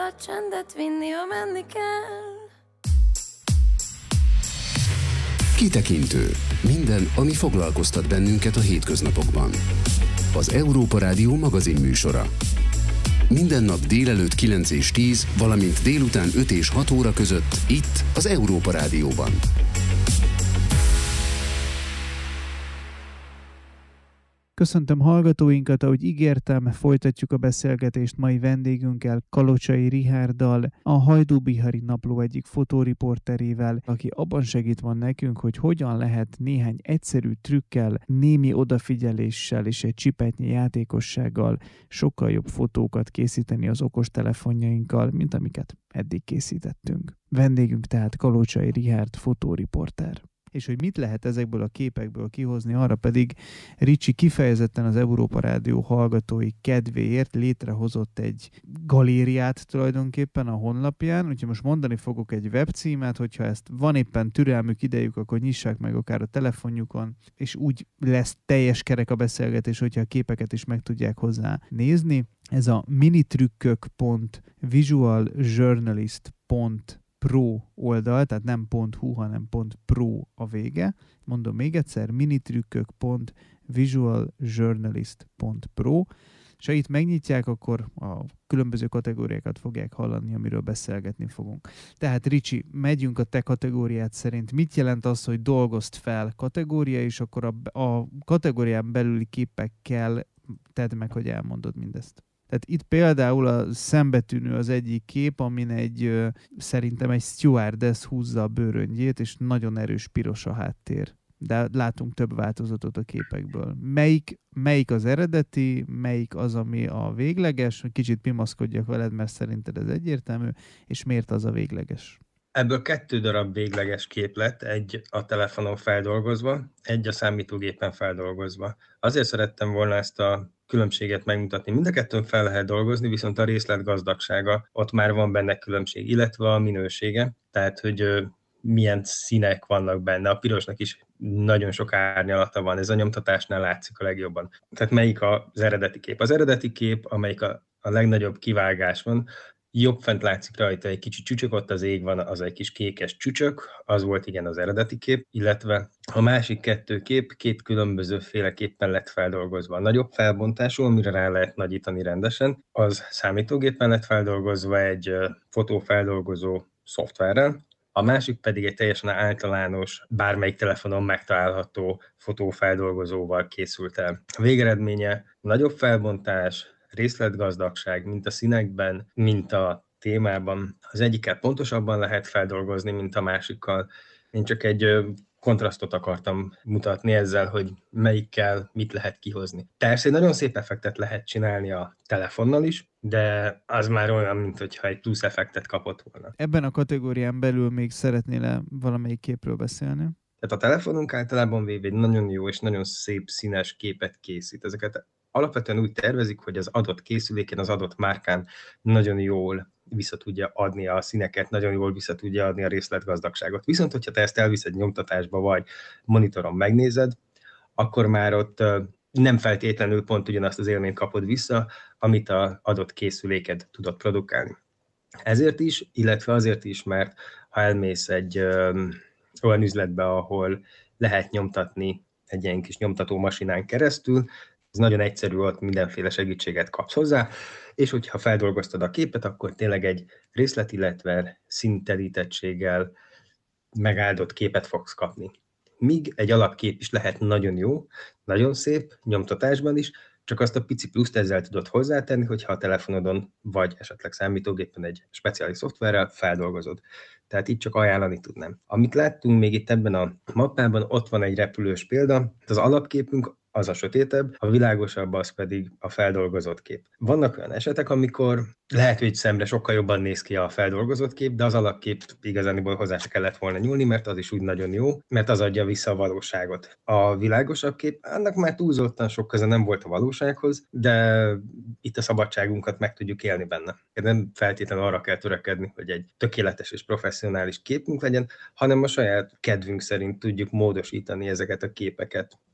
a csendet vinni, ha menni kell. Kitekintő. Minden, ami foglalkoztat bennünket a hétköznapokban. Az Európa Rádió magazin műsora. Minden nap délelőtt 9 és 10, valamint délután 5 és 6 óra között itt az Európa Rádióban. Köszöntöm hallgatóinkat, ahogy ígértem, folytatjuk a beszélgetést mai vendégünkkel, Kalocsai Richárddal, a Hajdú-Bihari Napló egyik fotóriporterével, aki abban segít van nekünk, hogy hogyan lehet néhány egyszerű trükkel, némi odafigyeléssel és egy csipetnyi játékossággal sokkal jobb fotókat készíteni az okostelefonjainkkal, mint amiket eddig készítettünk. Vendégünk tehát Kalocsai Richárd fotóriporter. És hogy mit lehet ezekből a képekből kihozni, arra pedig Ricsi kifejezetten az Európa Rádió hallgatói kedvéért létrehozott egy galériát tulajdonképpen a honlapján, úgyhogy most mondani fogok egy webcímet, hogyha ezt van éppen türelmük, idejük, akkor nyissák meg akár a telefonjukon, és úgy lesz teljes kerek a beszélgetés, hogyha a képeket is meg tudják hozzá nézni. Ez a minitrükkök.visualjournalist.pro oldal, tehát nem .hu, hanem .pro a vége. Mondom még egyszer, minitrükkök.visualjournalist.pro, és ha itt megnyitják, akkor a különböző kategóriákat fogják hallani, amiről beszélgetni fogunk. Tehát Ricsi, megyünk a te kategóriát szerint. Mit jelent az, hogy dolgozt fel kategória, és akkor a kategórián belüli képekkel tedd meg, hogy elmondod mindezt? Tehát itt például a szembetűnő az egyik kép, amin szerintem egy stewardess húzza a bőröngyét, és nagyon erős piros a háttér. De látunk több változatot a képekből. Melyik az eredeti, melyik az, ami a végleges? Kicsit pimaszkodjak veled, mert szerinted ez egyértelmű, és miért az a végleges? Ebből 2 darab végleges kép lett, egy a telefonon feldolgozva, egy a számítógépen feldolgozva. Azért szerettem volna ezt a különbséget megmutatni. Mind a kettőn fel lehet dolgozni, viszont a részlet gazdagsága, ott már van benne különbség, illetve a minősége, tehát hogy milyen színek vannak benne. A pirosnak is nagyon sok árnyalata van, ez a nyomtatásnál látszik a legjobban. Tehát melyik az eredeti kép? Az eredeti kép, amelyik a legnagyobb kivágás van, jobb fent látszik rajta egy kicsi csücsök, ott az ég van, az egy kis kékes csücsök, az volt igen az eredeti kép, illetve a másik 2 kép 2 különböző féleképpen lett feldolgozva. A nagyobb felbontású, amire rá lehet nagyítani rendesen, az számítógépen lett feldolgozva egy fotófeldolgozó szoftverrel, a másik pedig egy teljesen általános, bármelyik telefonon megtalálható fotófeldolgozóval készült el. A végeredménye nagyobb felbontás, részletgazdagság, mint a színekben, mint a témában. Az egyikkel pontosabban lehet feldolgozni, mint a másikkal. Én csak egy kontrasztot akartam mutatni ezzel, hogy melyikkel mit lehet kihozni. Persze egy nagyon szép effektet lehet csinálni a telefonnal is, de az már olyan, mintha egy plusz effektet kapott volna. Ebben a kategórián belül még szeretnél valamelyik képről beszélni? Tehát a telefonunk általában véve egy nagyon jó és nagyon szép színes képet készít. Ezeket alapvetően úgy tervezik, hogy az adott készüléken, az adott márkán nagyon jól vissza tudja adni a színeket, nagyon jól vissza tudja adni a részletgazdagságot. Viszont, hogyha te ezt elviszed nyomtatásba, vagy monitoron megnézed, akkor már ott nem feltétlenül pont ugyanazt az élményt kapod vissza, amit az adott készüléked tudott produkálni. Ezért is, illetve azért is, mert ha elmész egy olyan üzletbe, ahol lehet nyomtatni egy ilyen kis nyomtató masinán keresztül, ez nagyon egyszerű, ott mindenféle segítséget kapsz hozzá, és hogyha feldolgoztad a képet, akkor tényleg egy részlet, illetve színterítettséggel megáldott képet fogsz kapni. Míg egy alapkép is lehet nagyon jó, nagyon szép, nyomtatásban is, csak azt a pici pluszt ezzel tudod hozzátenni, hogyha a telefonodon vagy esetleg számítógépen egy speciális szoftverrel feldolgozod. Tehát itt csak ajánlani tudnám. Amit láttunk még itt ebben a mappában, ott van egy repülős példa, az alapképünk az a sötétebb, a világosabb az pedig a feldolgozott kép. Vannak olyan esetek, amikor lehet, hogy szemre sokkal jobban néz ki a feldolgozott kép, de az alapkép igazániból hozzá se kellett volna nyúlni, mert az is úgy nagyon jó, mert az adja vissza a valóságot. A világosabb kép, annak már túlzottan sok köze nem volt a valósághoz, de itt a szabadságunkat meg tudjuk élni benne. Nem feltétlenül arra kell törekedni, hogy egy tökéletes és professzionális képünk legyen, hanem a saját kedvünk szerint tudjuk módosítani ezeket a képeket.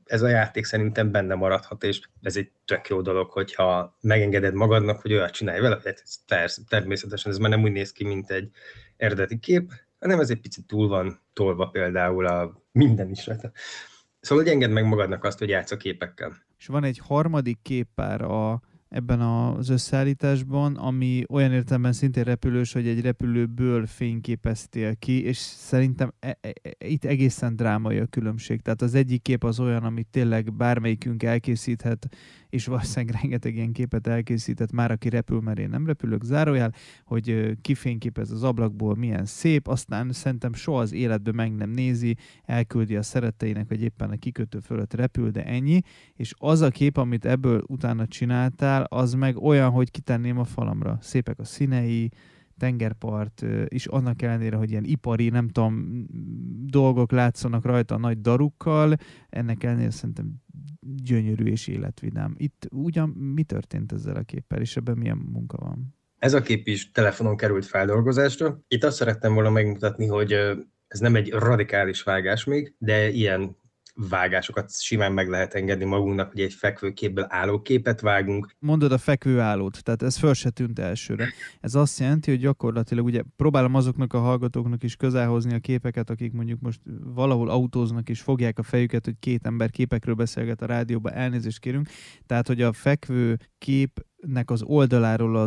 ez a játék szerintem benne maradhat, és ez egy tök jó dolog, hogyha megengeded magadnak, hogy olyat csinálj vele, hogy természetesen ez már nem úgy néz ki, mint egy eredeti kép, hanem ez egy picit túl van tolva például a minden is rajta. Szóval, hogy engedd meg magadnak azt, hogy játsz a képekkel. És van egy harmadik képpár ebben az összeállításban, ami olyan értelemben szintén repülős, hogy egy repülőből fényképeztél ki, és szerintem itt egészen drámai a különbség. Tehát az egyik kép az olyan, amit tényleg bármelyikünk elkészíthet, és valószínűleg rengeteg ilyen képet elkészített már, aki repül, mert én nem repülök, zárójel, hogy kifényképez az ablakból, milyen szép, aztán szerintem soha az életben meg nem nézi, elküldi a szeretteinek, hogy éppen a kikötő fölött repül, de ennyi, és az a kép, amit ebből utána csináltál, az meg olyan, hogy kitenném a falamra. Szépek a színei, tengerpart, és annak ellenére, hogy ilyen ipari, nem tudom, dolgok látszanak rajta a nagy darukkal, ennek ellenére szerintem gyönyörű és életvidám. Itt ugyan mi történt ezzel a képpel, és ebben milyen munka van? Ez a kép is telefonon került feldolgozásra. Itt azt szerettem volna megmutatni, hogy ez nem egy radikális vágás még, de ilyen vágásokat simán meg lehet engedni magunknak, hogy egy fekvőképből álló képet vágunk. Mondod a fekvőállót, tehát ez föl se tűnt elsőre. Ez azt jelenti, hogy gyakorlatilag ugye próbálom azoknak a hallgatóknak is közelhozni a képeket, akik mondjuk most valahol autóznak és fogják a fejüket, hogy két ember képekről beszélget a rádióban, elnézést kérünk. Tehát, hogy a fekvő képnek az oldaláról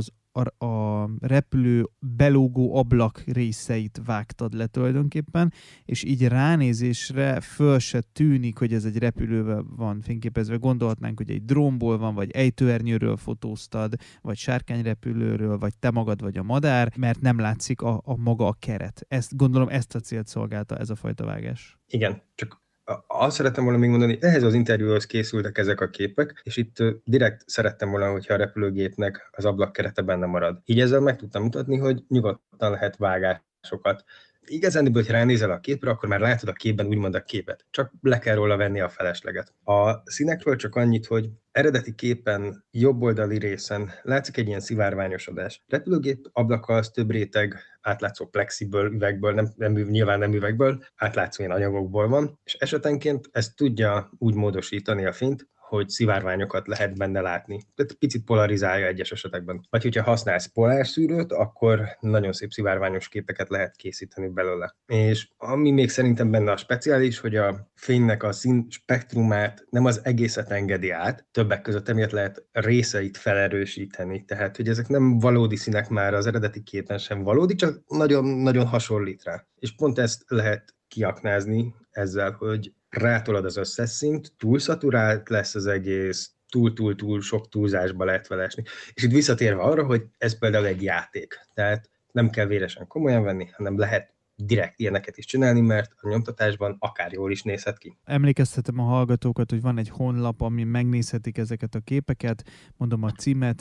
a repülő belógó ablak részeit vágtad le tulajdonképpen, és így ránézésre föl se tűnik, hogy ez egy repülővel van fényképezve. Gondolhatnánk, hogy egy drónból van, vagy ejtőernyőről fotóztad, vagy sárkányrepülőről, vagy te magad, vagy a madár, mert nem látszik a maga a keret. Gondolom ezt a célt szolgálta ez a fajta vágás. Igen, csak azt szerettem volna még mondani, ehhez az interjúhoz készültek ezek a képek, és itt direkt szerettem volna, hogyha a repülőgépnek az ablakkerete benne marad. Így ezzel meg tudtam mutatni, hogy nyugodtan lehet vágásokat. Igazán, hogyha ránézel a képre, akkor már látod a képben úgymond a képet. Csak le kell róla venni a felesleget. A színekről csak annyit, hogy eredeti képen jobb oldali részen látszik egy ilyen szivárványosodás. Repülőgép ablaka az több réteg átlátszó plexiből, üvegből, nyilván nem üvegből, átlátszó ilyen anyagokból van, és esetenként ezt tudja úgy módosítani a fényt, hogy szivárványokat lehet benne látni. Tehát picit polarizálja egyes esetekben. Vagy hogyha használsz polárszűrőt, akkor nagyon szép szivárványos képeket lehet készíteni belőle. És ami még szerintem benne a speciális, hogy a fénynek a szín spektrumát nem az egészet engedi át, többek között emiatt lehet részeit felerősíteni. Tehát, hogy ezek nem valódi színek már az eredeti képen sem valódi, csak nagyon-nagyon hasonlít rá. És pont ezt lehet kiaknázni ezzel, hogy rátolod az összes színt, túl szaturált lesz az egész, túl sok túlzásba lehet vele esni. És itt visszatérve arra, hogy ez például egy játék. Tehát nem kell véresen komolyan venni, hanem lehet direkt ilyeneket is csinálni, mert a nyomtatásban akár jól is nézhet ki. Emlékeztetem a hallgatókat, hogy van egy honlap, ami megnézhetik ezeket a képeket. Mondom a címet,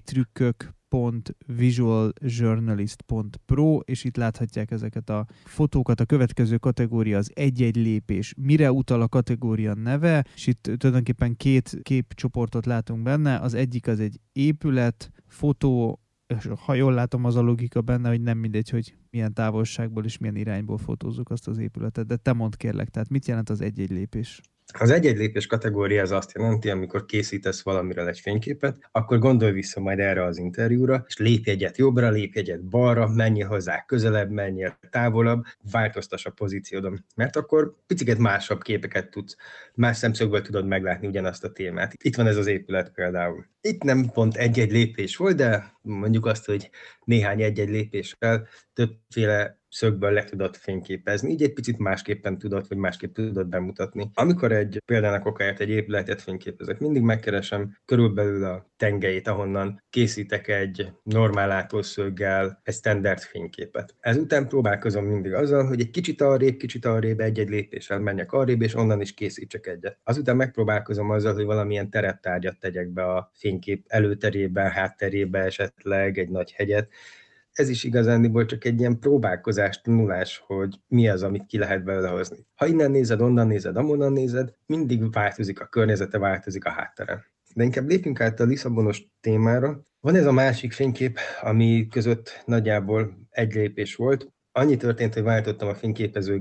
minitrükkök.visualjournalist.pro, és itt láthatják ezeket a fotókat. A következő kategória az egy-egy lépés. Mire utal a kategória neve, és itt tulajdonképpen két képcsoportot látunk benne. Az egyik az egy épület, fotó, és ha jól látom, az a logika benne, hogy nem mindegy, hogy milyen távolságból és milyen irányból fotózzuk azt az épületet, de te mondd kérlek, tehát mit jelent az egy-egy lépés? Az egy-egy lépés kategória az azt jelenti, amikor készítesz valamiről egy fényképet, akkor gondolj vissza majd erre az interjúra, és lépj egyet jobbra, lépj egyet balra, menjél hozzá közelebb, menjél távolabb, változtass a pozíciódon, mert akkor picit másabb képeket tudsz, más szemszögből tudod meglátni ugyanazt a témát. Itt van ez az épület például. Itt nem pont egy-egy lépés volt, de mondjuk azt, hogy néhány egy-egy lépéssel többféle szögből le tudod fényképezni, így egy picit másképpen tudod, vagy másképp tudod bemutatni. Amikor egy példának okáért egy épületet fényképezek, mindig megkeresem körülbelül a tengelyét, ahonnan készítek egy normál látószöggel egy standard fényképet. Ezután próbálkozom mindig azzal, hogy egy kicsit arrébb, egy-egy lépéssel menjek arrébb, és onnan is készítsek egyet. Azután megpróbálkozom azzal, hogy valamilyen tereptárgyat tegyek be a fénykép előterében, hátterébe esetleg, egy nagy hegyet. Ez is igazándiból csak egy ilyen próbálkozás, tanulás, hogy mi az, amit ki lehet belőle hozni. Ha innen nézed, onnan nézed, amonnan nézed, mindig változik a környezete, változik a háttere. De inkább lépjünk át a Lisszabonos témára. Van ez a másik fénykép, ami között nagyjából egy lépés volt. Annyi történt, hogy váltottam a fényképezőgép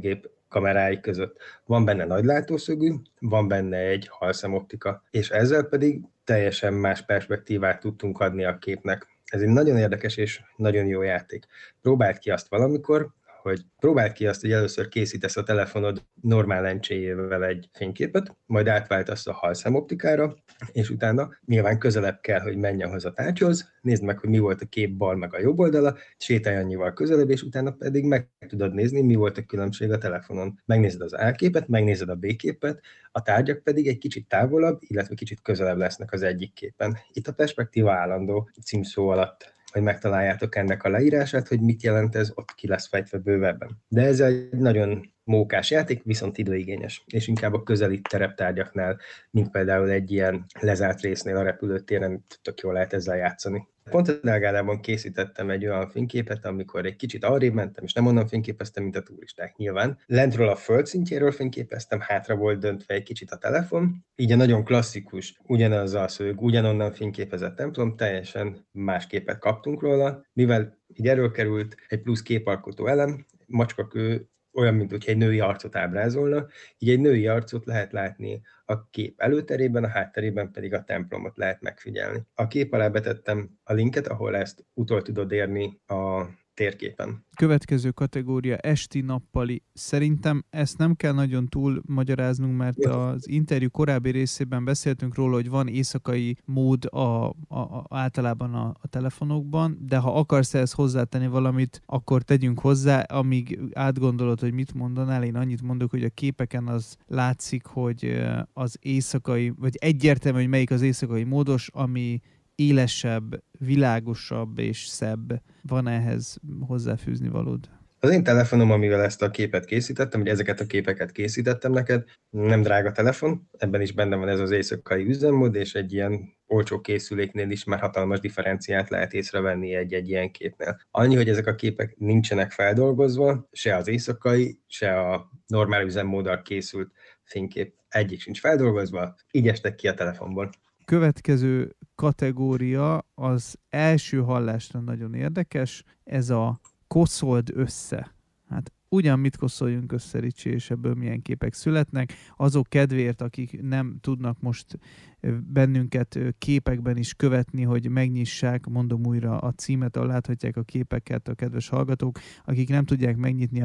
kamerái között. Van benne nagy látószögű, van benne egy halszemoptika, és ezzel pedig teljesen más perspektívát tudtunk adni a képnek. Ez egy nagyon érdekes és nagyon jó játék. Próbáld ki azt valamikor, hogy először készítesz a telefonod normál lencséjével egy fényképet, majd átváltasz a halszemoptikára, és utána nyilván közelebb kell, hogy menjen hozzá a tárgyhoz, nézd meg, hogy mi volt a kép bal meg a jobb oldala, sétálj annyival közelebb, és utána pedig meg tudod nézni, mi volt a különbség a telefonon. Megnézed az A képet, megnézed a B képet, a tárgyak pedig egy kicsit távolabb, illetve kicsit közelebb lesznek az egyik képen. Itt a perspektíva állandó címszó alatt, hogy megtaláljátok ennek a leírását, hogy mit jelent ez, ott ki lesz fejtve bővebben. De ez egy nagyon mókás játék, viszont időigényes, és inkább a közeli tereptárgyaknál, mint például egy ilyen lezárt résznél a repülőtéren tök jól lehet ezzel játszani. Ponta Delgadában készítettem egy olyan fényképet, amikor egy kicsit arrébb mentem, és nem onnan fényképeztem, mint a turisták nyilván. Lentről a földszintjéről fényképeztem, hátra volt döntve egy kicsit a telefon, így a nagyon klasszikus, ugyanaz a szög, ugyanonnan fényképezett templom, teljesen más képet kaptunk róla, mivel így erről került egy plusz képalkotó elem, macskakő, olyan, mint hogyha egy női arcot ábrázolna, így egy női arcot lehet látni a kép előterében, a hátterében pedig a templomot lehet megfigyelni. A kép alá betettem a linket, ahol ezt utol tudod érni a térképen. Következő kategória esti-nappali. Szerintem ezt nem kell nagyon túl magyaráznunk, mert az interjú korábbi részében beszéltünk róla, hogy van éjszakai mód általában a telefonokban, de ha akarsz ehhez hozzátenni valamit, akkor tegyünk hozzá, amíg átgondolod, hogy mit mondanál. Én annyit mondok, hogy a képeken az látszik, hogy az éjszakai, vagy egyértelmű, hogy melyik az éjszakai módos, ami élesebb, világosabb és szebb. Van ehhez hozzáfűzni valód? Az én telefonom, amivel ezt a képet készítettem, hogy ezeket a képeket készítettem neked, nem drága telefon, ebben is benne van ez az éjszakai üzemmód, és egy ilyen olcsó készüléknél is már hatalmas differenciát lehet észrevenni egy ilyen képnél. Annyi, hogy ezek a képek nincsenek feldolgozva, se az éjszakai, se a normál üzemmóddal készült fénykép egyik sincs feldolgozva, így estek ki a telefonból. Következő kategória az első hallásra nagyon érdekes, ez a koszold össze. Hát ugyan mit koszoljunk össze, Ricsi, és ebből milyen képek születnek. Azok kedvéért, akik nem tudnak most bennünket képekben is követni, hogy megnyissák, mondom újra a címet, ahol láthatják a képeket a kedves hallgatók, akik nem tudják megnyitni a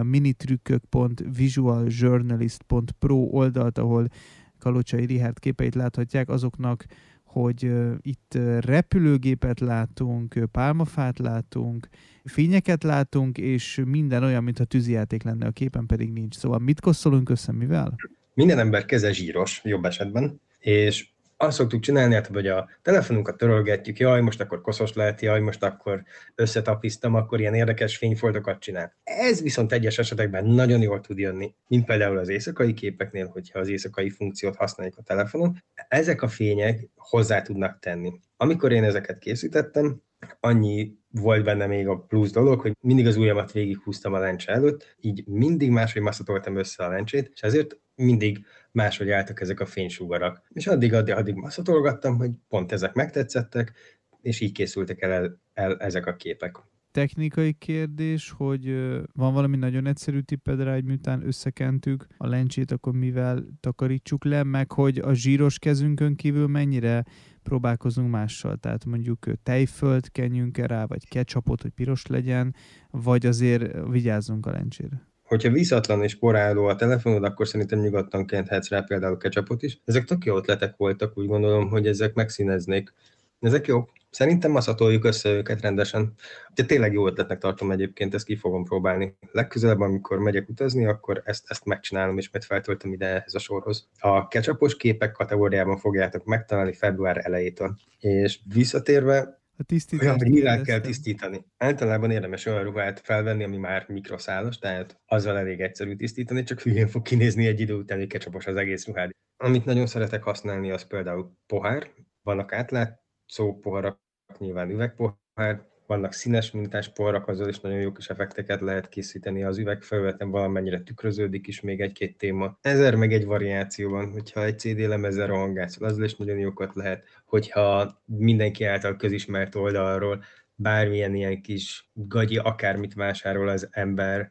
minitrükkök.visualjournalist.pro oldalt, ahol Kalocsai Richárd képeit láthatják, azoknak, hogy itt repülőgépet látunk, pálmafát látunk, fényeket látunk, és minden olyan, mintha tűzijáték lenne, a képen pedig nincs. Szóval mit kosszolunk össze, mivel? Minden ember keze zsíros, jobb esetben, és azt szoktuk csinálni, hát, hogy a telefonunkat törölgetjük, jaj, most akkor koszos lehet, jaj, most akkor összetapisztam, akkor ilyen érdekes fényfoltokat csinál. Ez viszont egyes esetekben nagyon jól tud jönni, mint például az éjszakai képeknél, hogyha az éjszakai funkciót használjuk a telefonon. Ezek a fények hozzá tudnak tenni. Amikor én ezeket készítettem, annyi volt benne még a plusz dolog, hogy mindig az ujjamat végighúztam a lencse előtt, így mindig máshogy masszatoltam össze a lencsét, és ezért mindig máshogy álltak ezek a fénysugarak. És addig masszatolgattam, hogy pont ezek megtetszettek, és így készültek el ezek a képek. Technikai kérdés, hogy van valami nagyon egyszerű tipped rá, hogy miután összekentük a lencsét, akkor mivel takarítsuk le, meg hogy a zsíros kezünkön kívül mennyire próbálkozunk mással, tehát mondjuk tejfölt kenjünk rá, vagy ketchupot, hogy piros legyen, vagy azért vigyázzunk a lencsére. Hogyha vízatlan és poráló a telefonod, akkor szerintem nyugodtan kenthetsz rá például ketchupot is. Ezek tök jó ötletek voltak, úgy gondolom, hogy ezek megszíneznék. Ezek jók. Szerintem masszatoljuk össze őket rendesen. De tényleg jó ötletnek tartom egyébként, ezt ki fogom próbálni. Legközelebb, amikor megyek utazni, akkor ezt megcsinálom, és majd feltöltöm ide ehhez a sorhoz. A ketchupos képek kategóriában fogjátok megtalálni február elejétől. És visszatérve, olyan, hogy nyilván kell tisztítani. Általában érdemes olyan ruhát felvenni, ami már mikroszálas, tehát azzal elég egyszerű tisztítani, csak hülyén fog kinézni egy idő után, hogy ketchupos az egész ruhád. Amit nagyon szeretek használni, az például pohár. Vannak átlátszó poharak, nyilván üvegpohár, vannak színes mintás poharak, azzal is nagyon jó kis effekteket lehet készíteni, az üvegfelületen valamennyire tükröződik is még egy-két téma. 1000 meg egy variáció van, hogyha egy CD lemezzel rohangászol, azzal is nagyon jókat lehet, hogyha mindenki által közismert oldalról bármilyen ilyen kis gagyi akármit vásárol az ember,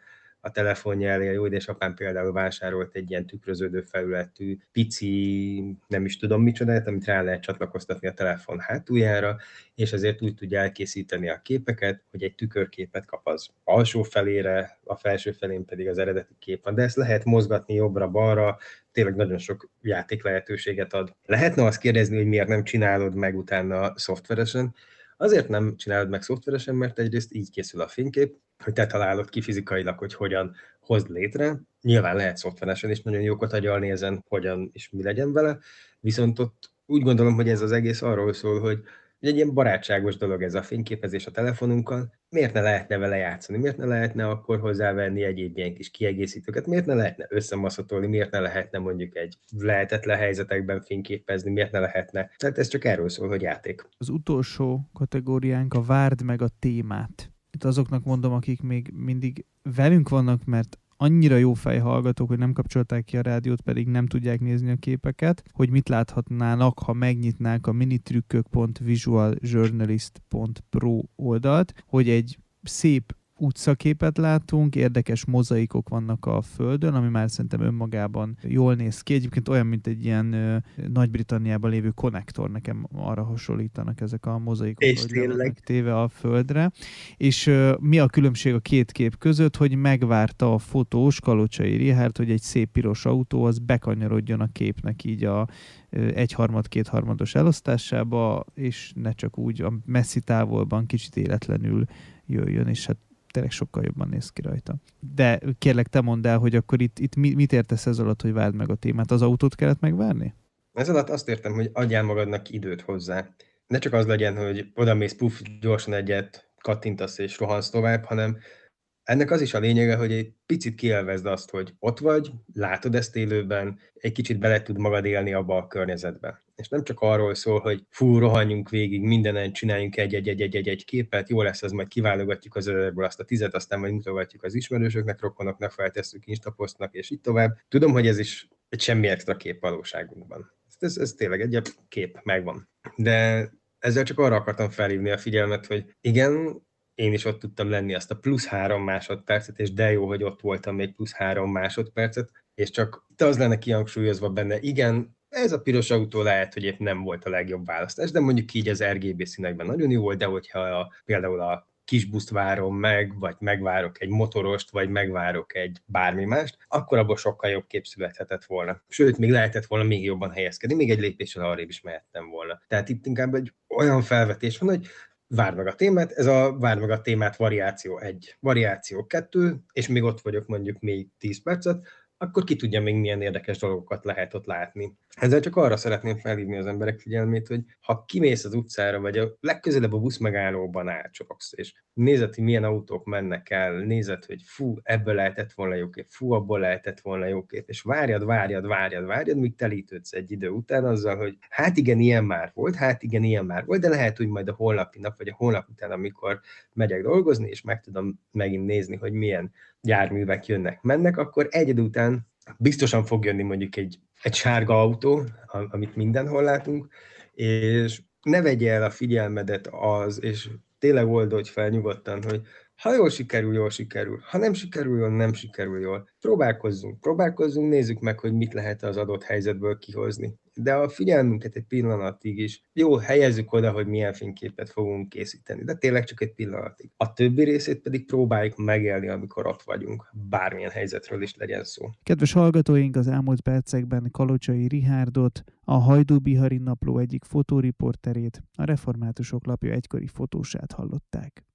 a telefonja elé. Jó édesapám például vásárolt egy ilyen tükröződő felületű, pici, nem is tudom micsodát, amit rá lehet csatlakoztatni a telefon hátuljára, és ezért úgy tudja elkészíteni a képeket, hogy egy tükörképet kap az alsó felére, a felső felén pedig az eredeti kép van. De ezt lehet mozgatni jobbra-balra, tényleg nagyon sok játék lehetőséget ad. Lehetne azt kérdezni, hogy miért nem csinálod meg utána szoftveresen? Azért nem csinálod meg szoftveresen, mert egyrészt így készül a fénykép, hogy te találod ki fizikailag, hogy hogyan hozd létre. Nyilván lehet szoftveresen is nagyon jókat agyalni ezen, hogyan és mi legyen vele, viszont ott úgy gondolom, hogy ez az egész arról szól, hogy egy ilyen barátságos dolog ez a fényképezés a telefonunkkal. Miért ne lehetne vele játszani? Miért ne lehetne akkor hozzávenni egyéb ilyen kis kiegészítőket? Miért ne lehetne összemaszatolni? Miért ne lehetne mondjuk egy lehetetlen helyzetekben fényképezni? Miért ne lehetne? Tehát ez csak erről szól, hogy játék. Az utolsó kategóriánk a várd meg a témát. Itt azoknak mondom, akik még mindig velünk vannak, mert annyira jó fejhallgatók, hogy nem kapcsolták ki a rádiót, pedig nem tudják nézni a képeket, hogy mit láthatnának, ha megnyitnák a minitrükkök.visualjournalist.pro oldalt, hogy egy szép utcaképet látunk, érdekes mozaikok vannak a földön, ami már szerintem önmagában jól néz ki. Egyébként olyan, mint egy ilyen Nagy-Britanniában lévő konnektor, nekem arra hasonlítanak ezek a mozaikok, hogy le vannak téve a földre. És mi a különbség a két kép között, hogy megvárta a fotós, Kalocsai Richárd, hogy egy szép piros autó az bekanyarodjon a képnek így a 1/3-2/3 elosztásába, és ne csak úgy a messzi távolban kicsit életlenül jöjjön, és hát tényleg sokkal jobban néz ki rajta. De kérlek, te mondd el, hogy akkor itt mit értesz ez alatt, hogy várd meg a témát? Az autót kellett megvárni? Ez alatt azt értem, hogy adjál magadnak időt hozzá. Ne csak az legyen, hogy odamész, puff, gyorsan egyet kattintasz és rohansz tovább, hanem ennek az is a lényege, hogy egy picit kielvezd azt, hogy ott vagy, látod ezt élőben, egy kicsit bele tud magad élni abba a környezetbe. És nem csak arról szól, hogy fú, rohanjunk végig, mindenen csináljunk egy képet, jó lesz, az majd kiválogatjuk az ölerből azt a 10, aztán majd mutogatjuk az ismerősöknek, rokonoknak, feltesszük Instapostnak, és így tovább. Tudom, hogy ez is egy semmi extra kép valóságunkban. Ez tényleg egy kép, megvan. De ezzel csak arra akartam felhívni a figyelmet, hogy igen, én is ott tudtam lenni azt a +3 másodpercet, és de jó, hogy ott voltam még +3 másodpercet, és csak az lenne kihangsúlyozva benne, igen, ez a piros autó lehet, hogy épp nem volt a legjobb választás, de mondjuk így az RGB színekben nagyon jó volt, de hogyha például a kis buszt várom meg, vagy megvárok egy motorost, vagy megvárok egy bármi mást, akkor abból sokkal jobb kép születhetett volna. Sőt, még lehetett volna még jobban helyezkedni, még egy lépéssel arrébb is mehettem volna. Tehát itt inkább egy olyan felvetés van, hogy várd meg a témát, ez a várd meg a témát variáció 1, variáció 2, és még ott vagyok mondjuk még 10 percet, akkor ki tudja még milyen érdekes dolgokat lehet ott látni. Ezzel csak arra szeretném felhívni az emberek figyelmét, hogy ha kimész az utcára, vagy a legközelebb a buszmegállóban átcsapsz, és nézed, hogy milyen autók mennek el, nézed, hogy fú, ebből lehetett volna jó kép, fú, abból lehetett volna jó kép, és várjad, míg telítődsz egy idő után azzal, hogy hát igen, ilyen már volt, de lehet, hogy majd a holnapi nap, vagy a holnap után, amikor megyek dolgozni, és meg tudom megint nézni, hogy milyen járművek jönnek, mennek, akkor egy idő után biztosan fog jönni mondjuk egy sárga autó, amit mindenhol látunk, és ne vegye el a figyelmedet az, és tényleg oldodj fel nyugodtan, hogy ha jól sikerül, ha nem sikerül jól. Próbálkozzunk, nézzük meg, hogy mit lehet az adott helyzetből kihozni. De a figyelmünket egy pillanatig is jó, helyezzük oda, hogy milyen fényképet fogunk készíteni, de tényleg csak egy pillanatig. A többi részét pedig próbáljuk megélni, amikor ott vagyunk, bármilyen helyzetről is legyen szó. Kedves hallgatóink, az elmúlt percekben Kalocsai Richárdot, a Hajdú-Bihari Napló egyik fotóriporterét, a Reformátusok lapja egykori fotósát hallották.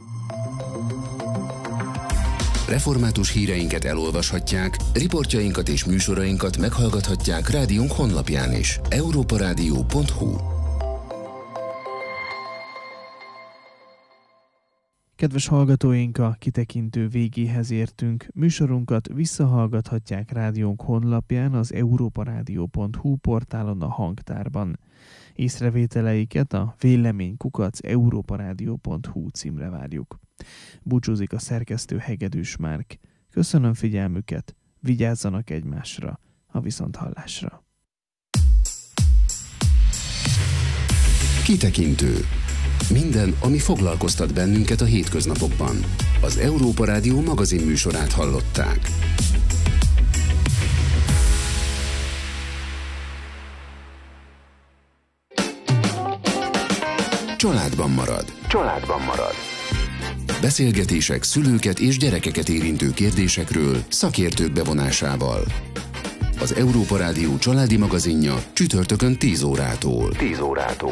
Református híreinket elolvashatják, riportjainkat és műsorainkat meghallgathatják rádiónk honlapján is. europaradio.hu. Kedves hallgatóink, a kitekintő végéhez értünk. Műsorunkat visszahallgathatják rádiónk honlapján, az europaradio.hu portálon, a hangtárban. Észrevételeiket a vélemény@europaradio.hu címre várjuk. Búcsúzik a szerkesztő Hegedűs Márk. Köszönöm figyelmüket, vigyázzanak egymásra, a viszonthallásra. Kitekintő. Minden, ami foglalkoztat bennünket a hétköznapokban. Az Európa Rádió magazin műsorát hallották. Családban marad. Családban marad. Beszélgetések szülőket és gyerekeket érintő kérdésekről szakértők bevonásával. Az Európa Rádió családi magazinja csütörtökön 10 órától.